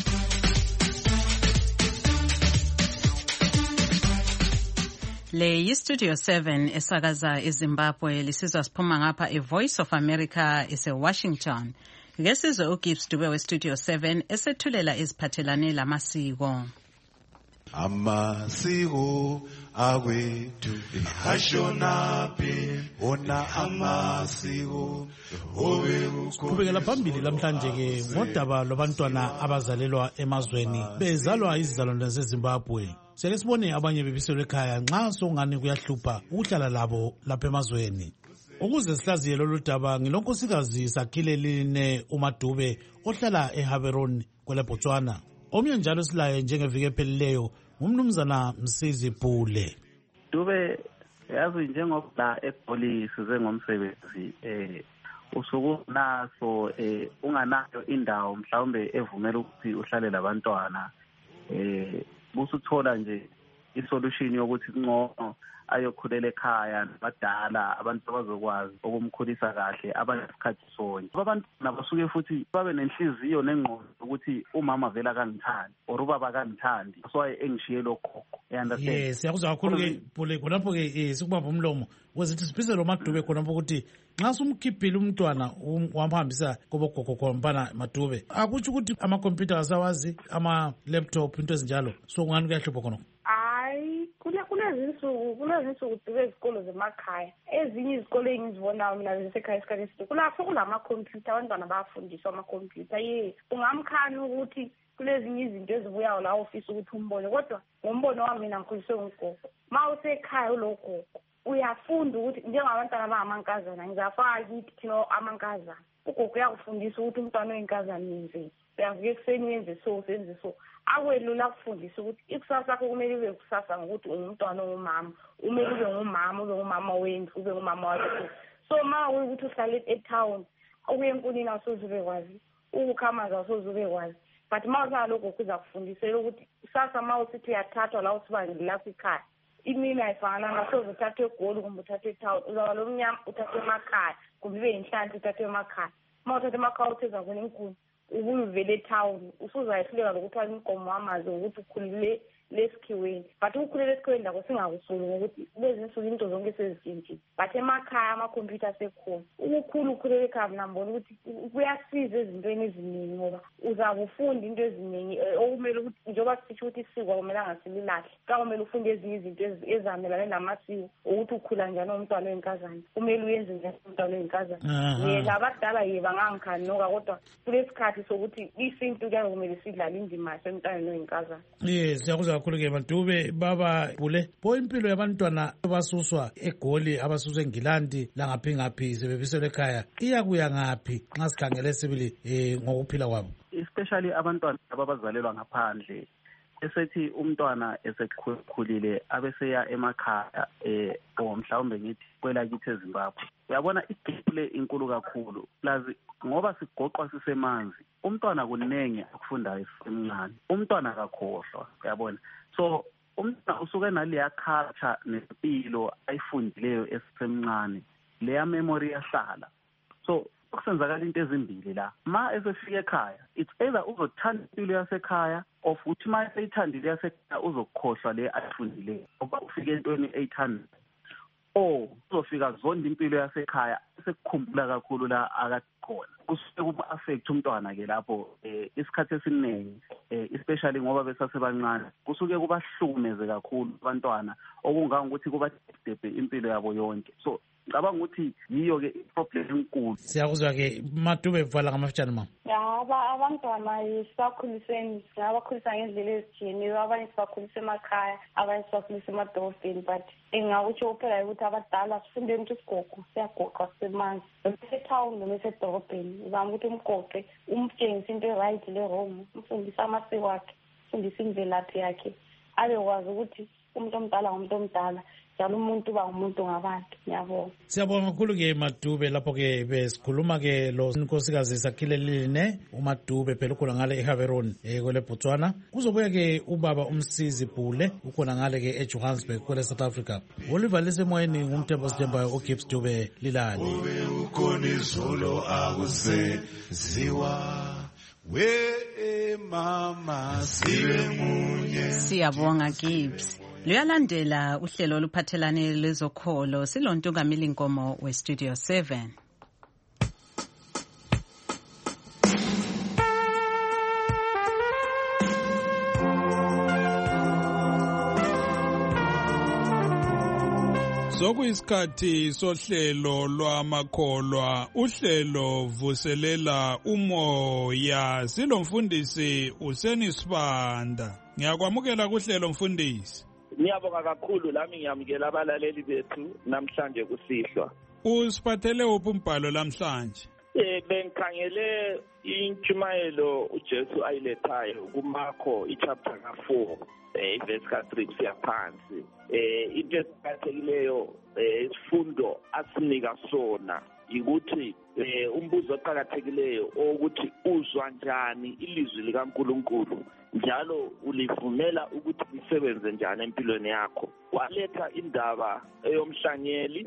Le yi-Studio seven esakaza eZimbabwe, lisizwa siphuma ngapha e-Voice of America ese-Washington. Ngesizwe uGibbs Dube we-Studio seven esethulela eziphathelane lamasiko. Amasiko awethu ashonaphi ona amasiko Qhubekela phambili lamhlanje ke ngodaba lwabantwana abazalelwa emazweni bezalwa izizalwane zeZimbabwe. Sike sibone abanye bebiselwe ekhaya nxa songani kuyahlupha ukuhlala labo lapha emazweni. Ukuze sihlaziye lolu daba ngilonkosikazi Sakhileline uMadube ohlala eHaberon kwele Botswana. Omnye njalo silaye njengeviki ephelileyo ngumnumzana Msizi Bhule. Dube yazi njengoba epolice zengomsebenzi eh usuku naso eh unganayo indawo mhlawumbe evumela ukuthi uhlale labantwana eh busuthola nje isolution yokuthi ngcono ayokhulela ekhaya nabadala abantu abazokwazi ukumkhulisa kahle abanesikhathi sonke. Abantwana basuke futhi babe nenhliziyo nengqondo ukuthi umama vela kangithandi or ubaba kangithandi, so engishiye lokho. Uyandastand? Yes, siyakuzwa kakhulu ke Bhule, khonapho ke sikubamba umlomo wezithi siphise lo Madube khonapho ukuthi nxa sumkhiphile umntwana wamhambisa kobogogo khompana Madube akutsho ukuthi ama-computer asawazi, ama-laptop into ezinjalo, so ngani kuyahlupha khona? Hayi, kule kulezinsuku kulezinsuku Dube izikolo zemakhaya, ezinye izikolo engizibonayo mina zisekhaya isikhathi eside kulapho kulama-computer, abantwana bayafundiswa ama-computer. Yes, ungamkhani ukuthi kulezinye izinto ezibuyayo la ofisi ukuthi umbone, kodwa ngombono wami mina ngikhuliswe ngugogo. Ma usekhaya ulogogo uyafunda ukuthi njengabantwana abangamankazana ngizafaka kithi thina amankazana, ugogo uyakufundisa ukuthi umntwana oyinkazana yenzeni, uyavuka ekuseni wenze so usenze so. Akwelula kufundisa ukuthi ikusasa lakho kumele ube kusasa ngokuthi ungumntwana ongumama, umele ube ngumama, ube ngumama wendlu, ube ngumama wakho. So ma ukuthi uhlale etown uye enkulini awusoze ube kwazi, ukukhamaza awusoze ube kwazi, but ma usalokho kuza kufundisela ukuthi sasa ma usithi uyathathwa la usibani lapha ekhaya, imini ayifana ngasoze uthathe eGoli kumbe uthathe etown, uzaba lo mnyama uthathe emakhaya kumbe ibe inhlanhla uthathe emakhaya. Ma uthathe emakhaya utheza kona inkulu ubuvele etown usuzayihleka lokuthwala inkomo wamazi ukuthi ukhulile lesikhiweni, but ukukhulile lesikhiweni lakho singakusuli ngokuthi kulezinsuku into zonke sezitshintshile, but emakhaya ama-computer asekhona. Ukukhulu ukhulele ekhaya mina ngibona ukuthi kuyasiza ezintweni eziningi ngoba uzabe ufunda into eziningi okumele ukuthi njengoba sisho ukuthi isiko akumelanga sililahle, kumele ufunde ezinye izinto ezamelane namasiko ukuthi ukhula njani umntwana oyinkazana, kumele uyenze njani umntwana oyinkazana. Yeka abadala ye bangangikhani noka, kodwa kulesikhathi sokuthi isintu kuyabe kumele sidlale indima yasemntwaneni oyinkazana. Yes, siyakuzwa kakhulu ke Madube. Baba Bhule, bo impilo yabantwana abasuswa eGoli abasuswa eNgilandi langaphi ngaphi sebebiselwe ekhaya iyakuya ngaphi nxa sikhangele sibili eh ngokuphila kwabo, especially abantwana abazalelwa ngaphandle? Esethi umntwana esekhulile abeseya emakhaya eh mhlawumbe ngithi kwela kithi eZimbabwe, uyabona igule inkulu kakhulu, plazi ngoba sigoqwa sisemanzi, umntwana kunenge akufundayo esemncane, umntwana akakhohlwa, uyabona. So umntwana usuke naleya culture nempilo ayifundileyo esemncane, leya memory yahlala. So kusenzakala into ezimbili la, ma esefika ekhaya it's either uzothanda impilo yasekhaya of uthi ma eseyithandile yasekhaya uzokukhohlwa le ayifundileyo ngoba ufike entweni eyithanda, or uzofika zonda impilo yasekhaya sekukhumbula kakhulu la akakhona kusuke kuma-affect umntwana ke lapho um isikhathi esiningi um especially ngoba besasebancane kusuke kubahlukumeze kakhulu abantwana okungangokuthi kubadebe impilo yabo yonke. So ngicabanga ukuthi yiyo-ke iproblem enkulu. Siyakuzwa-ke Madube kuvala ngamafitshane ma. Ya abantwana sibakhuliseni singabakhulisa ngendlela ezitshiyeneyo, abanye sibakhulisa emakhaya, abanye sibakhulisa emadolobheni, but engakutsho kuphela ukuthi abadala sifundeni ukuthi isigogo siyagoqa sisemanzi esetawuni noma esedolobheni. Uzama ukuthi umgoqe umtshengise into e-right le-wrong, umfundise amasiko akhe, umfundise imvelaphi yakhe, abekwazi ukuthi umuntu omdala ngumuntu omdala njalo umuntu uba umuntu ngabantu. Ngiyabonga. Siyabonga kakhulu-ke Madube. Lapho-ke besikhuluma-ke lo nkosikazi Sakhile uMadube phela ukhona ngale eHaveroni um kwele Botswana. Kuzobuya-ke ubaba uMsizi Bhule ukhona ngale-ke eJohannesburg kwele South Africa. Oliver lisemoyeni ngumthembo sithembayo uGibbs Dube Lilani. Ube ukhona izolo akuseziwa we mama sibe munye. Siyabonga Gibbs. Luyalandela uhlelo oluphathelane lezokholo silontungameli Nkomo weStudio seven. Sokuyisikhathi sohlelo lwamakholwa, uhlelo vuselela umoya. Silomfundisi Useni Sibanda. Ngiyakwamukela kuhlelo mfundisi. Ngiyabonga kakhulu, lami ngiyamukela abalaleli bethu namhlanje kusihlwa. Usiphathele uphi umbhalo namhlanje? Eh bengikhangele intshumayelo uJesu ayilethayo kuMarko ichapter ka four eh verse ka three kuya phansi. Eh into esiqhathekileyo isifundo asinika sona ukuthi eh umbuzo oqhakathekileyo ukuthi uzwa njani ilizwi likaNkuluNkulu njalo ulivumela ukuthi lisebenze njani empilweni yakho. Waletha indaba eyomhlanyeli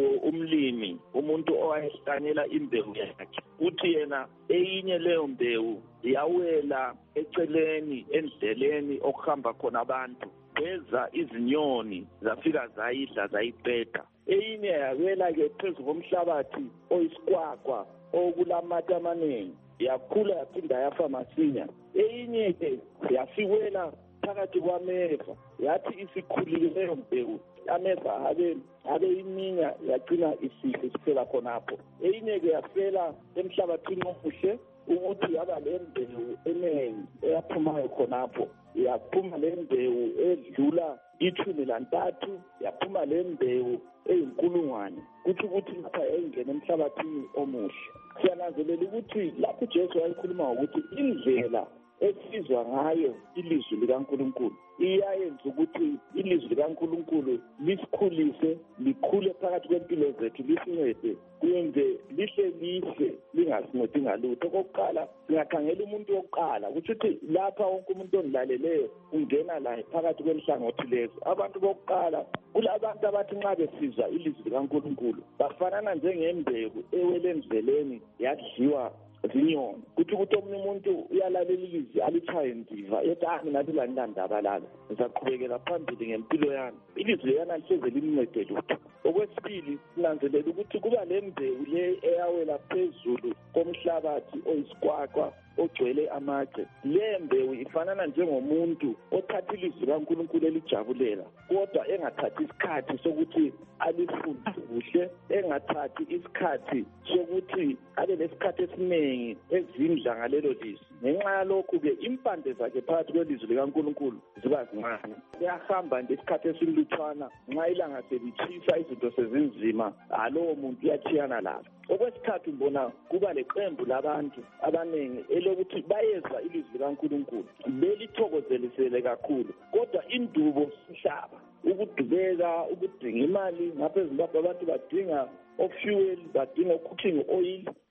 umlimi, umuntu owayehlanyela imbewu yakhe. Uthi yena eyinye leyo mbewu yawela eceleni endleleni okuhamba khona abantu, beza izinyoni zafika zayidla zayiqeda. Eyinye yawela-ke phezu komhlabathi oyisikwakwa okulamathe amaningi, yakhula yaphinda yafa masinya. Eyinye-ke yafiwela phakathi kwameva, yathi isikhulile leyo mbewu ameva abe abe iminya yagcina isihle sifela khonapho. Eyinye-ke yafela emhlabathini omuhle ukuthi yaba le mbewu eningi eyaphumayo khonapho. Yaphuma le mbewu edlula ithumi lantathu, yaphuma le mbewu eyinkulungwane, kuthi ukuthi lapha engene emhlabathini omuhle. Siyananzelela ukuthi lapho uJesu wayekhuluma ukuthi indlela esizwa ngayo ilizwi likaNkuluNkulu iyayenza ukuthi ilizwi likaNkuluNkulu lisikhulise, likhule phakathi kwempilo zethu, lisincede kuyenze lihle lihle lingasincedi ngalutho. Okokuqala singakhangela umuntu wokuqala ukuthi lapha wonke umuntu onilaleleyo ungena la phakathi kwemhlangothi lezo. Abantu bokuqala kulabantu abathi nxa besizwa ilizwi likaNkuluNkulu bafanana njengembewu ewele emveleni yadliwa zinyoni. Kuthi ukuthi omunye umuntu uyalalela ilizwi alichaye ndiva ethi ah mina lilandaba lalo ngizaqhubekela phambili ngempilo yami. Ilizwi liyana lihleze limncede lutho. Okwesibili sinanzelela ukuthi kuba le mbewu le eyawela phezulu komhlabathi oyisikwakwa ogcwele amatshe. Le mbewu ifanana njengomuntu othatha ilizwi likaNkuluNkulu elijabulela kodwa engathathi isikhathi sokuthi alifunde kuhle, engathathi isikhathi sokuthi abe lesikhathi esiningi ezindla ngalelo lizwi. Ngenxa yalokhu-ke impande zakhe phakathi kwelizwi likaNkuluNkulu ziba zincane, uyahamba nje isikhathi esilutshwana. Nxa ilanga selitshisa izinto sezinzima, alowo muntu uyathiyana lalo. Okwesithathu mbona kuba leqembu labantu abaningi elokuthi bayezwa ilizwi likaNkuluNkulu belithokozelisele kakhulu, kodwa indubo sihlaba, ukudubeka, ukudinga imali. Ngapha eZimbabwe abantu badinga ofuel, badinga cooking oil,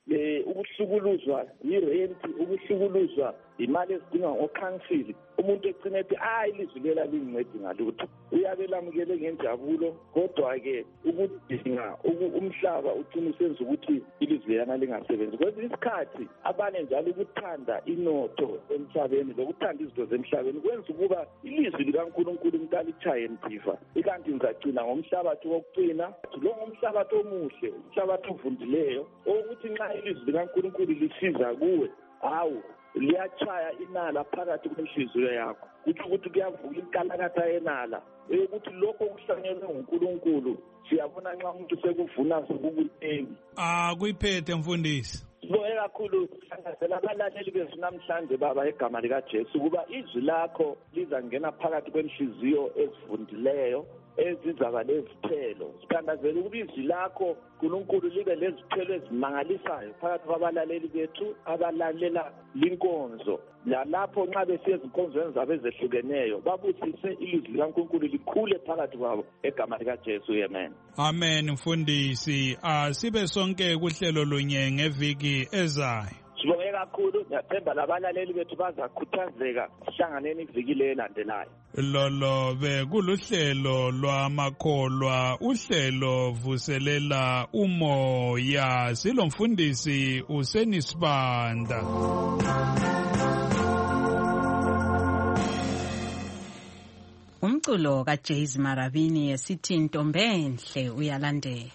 le ukuhlukuluzwa irenti, ukuhlukuluzwa imali ezidingwa ngo-council, umuntu egcina ethi hayi ilizwi lela lingincedi ngalutho, uyabe lamukele ngenjabulo, kodwa-ke ukudinga umhlaba ugcina usenza ukuthi ilizwi lelana lingasebenzi. Kwesinye isikhathi abanye njalo ukuthanda inotho emhlabeni lokuthanda izinto zemhlabeni kwenza ukuba ilizwi likaNkulunkulu mntalichaye ndiva, ikanti ngizagcina ngomhlabathi wokucina, lo ngumhlabathi omuhle, umhlabathi ovundileyo, okuthi nxa ilizwi likaNkulunkulu lisiza kuwe, hawu liyachaya inala phakathi kwenhliziyo yakho, kuthi ukuthi kuyavuka inkalakatha yenala eyokuthi lokho kuhlanyelwe nguNkulunkulu siyabona nxa umuntu sekuvuna sekukuningi. Ah, kuyiphethe mfundisi. Sibonge kakhulu sihlanganisela abalaleli bethu namhlanje baba egama likaJesu ukuba izwi lakho lizangena phakathi kwenhliziyo ezivundileyo ezizaba lezithelo. Sithandazela ukuba izwi lakho uNkulunkulu libe lezithelo ezimangalisayo phakathi kwabalaleli bethu abalalela linkonzo, lalapho nxa besiya ezinkonzweni zabo ezehlukeneyo babusise ilizwi likaNkulunkulu likhule phakathi kwabo egama likaJesu. Amen. Amen mfundisi. Asibe sonke kuhlelo lunye ngeviki ezayo. Sibonge kakhulu, ngiyathemba labalaleli bethu bazakhuthazeka sihlanganeni iviki le elandelayo. Lolo bekuluhlelo lwamakholwa, uhlelo vuselela umoya, silomfundisi uSenisibanda. Umculo kaJays Maravini esithi Ntombenhle uyalandela.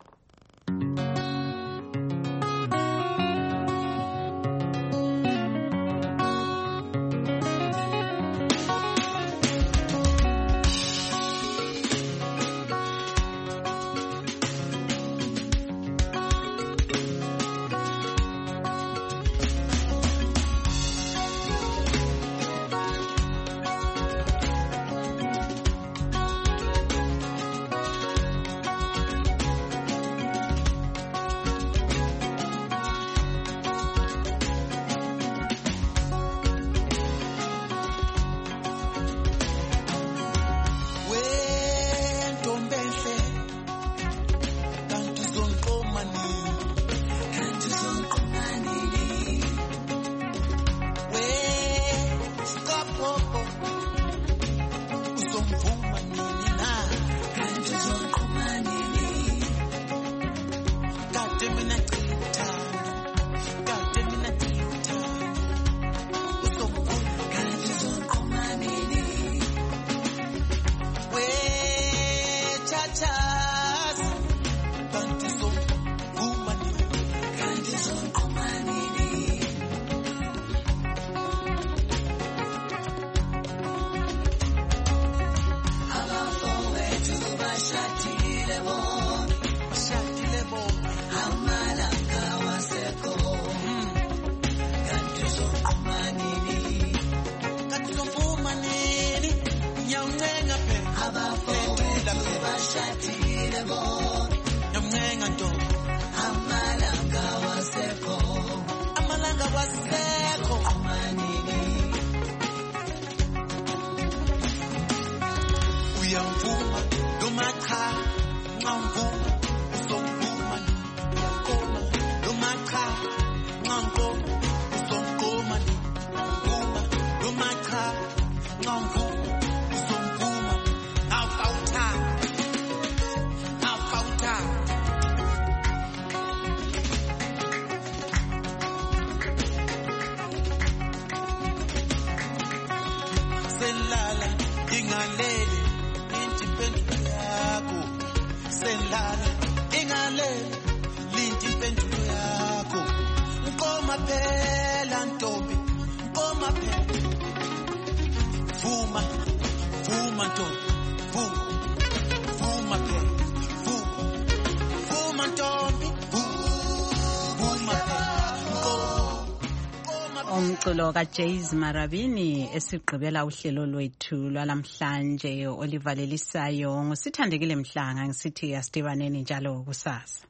Umculo kaJays Maravini esigqibela uhlelo lwethu lwalamhlanje olivalelisayo ngusithandekile Mhlanga ngisithi asidibaneni njalo kusasa.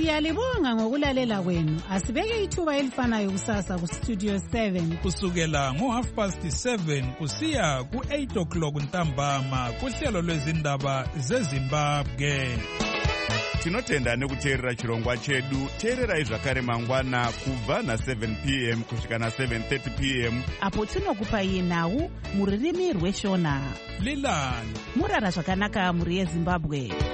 Siyalibonga ngokulalela kwenu. Asibeke ithuba elifanayo kusasa ku Studio seven. Kusukela ngo half past seven kusiya ku eight o'clock ntambama kuhlelo lwezindaba zeZimbabwe. Tinotenda nekuteerera chirongwa chedu. Teererai zvakare mangwana kubva na seven p m kusvika na seven thirty p m apo tinokupai nhau muririmi rweshona. Lilani murara zvakanaka muri yeZimbabwe.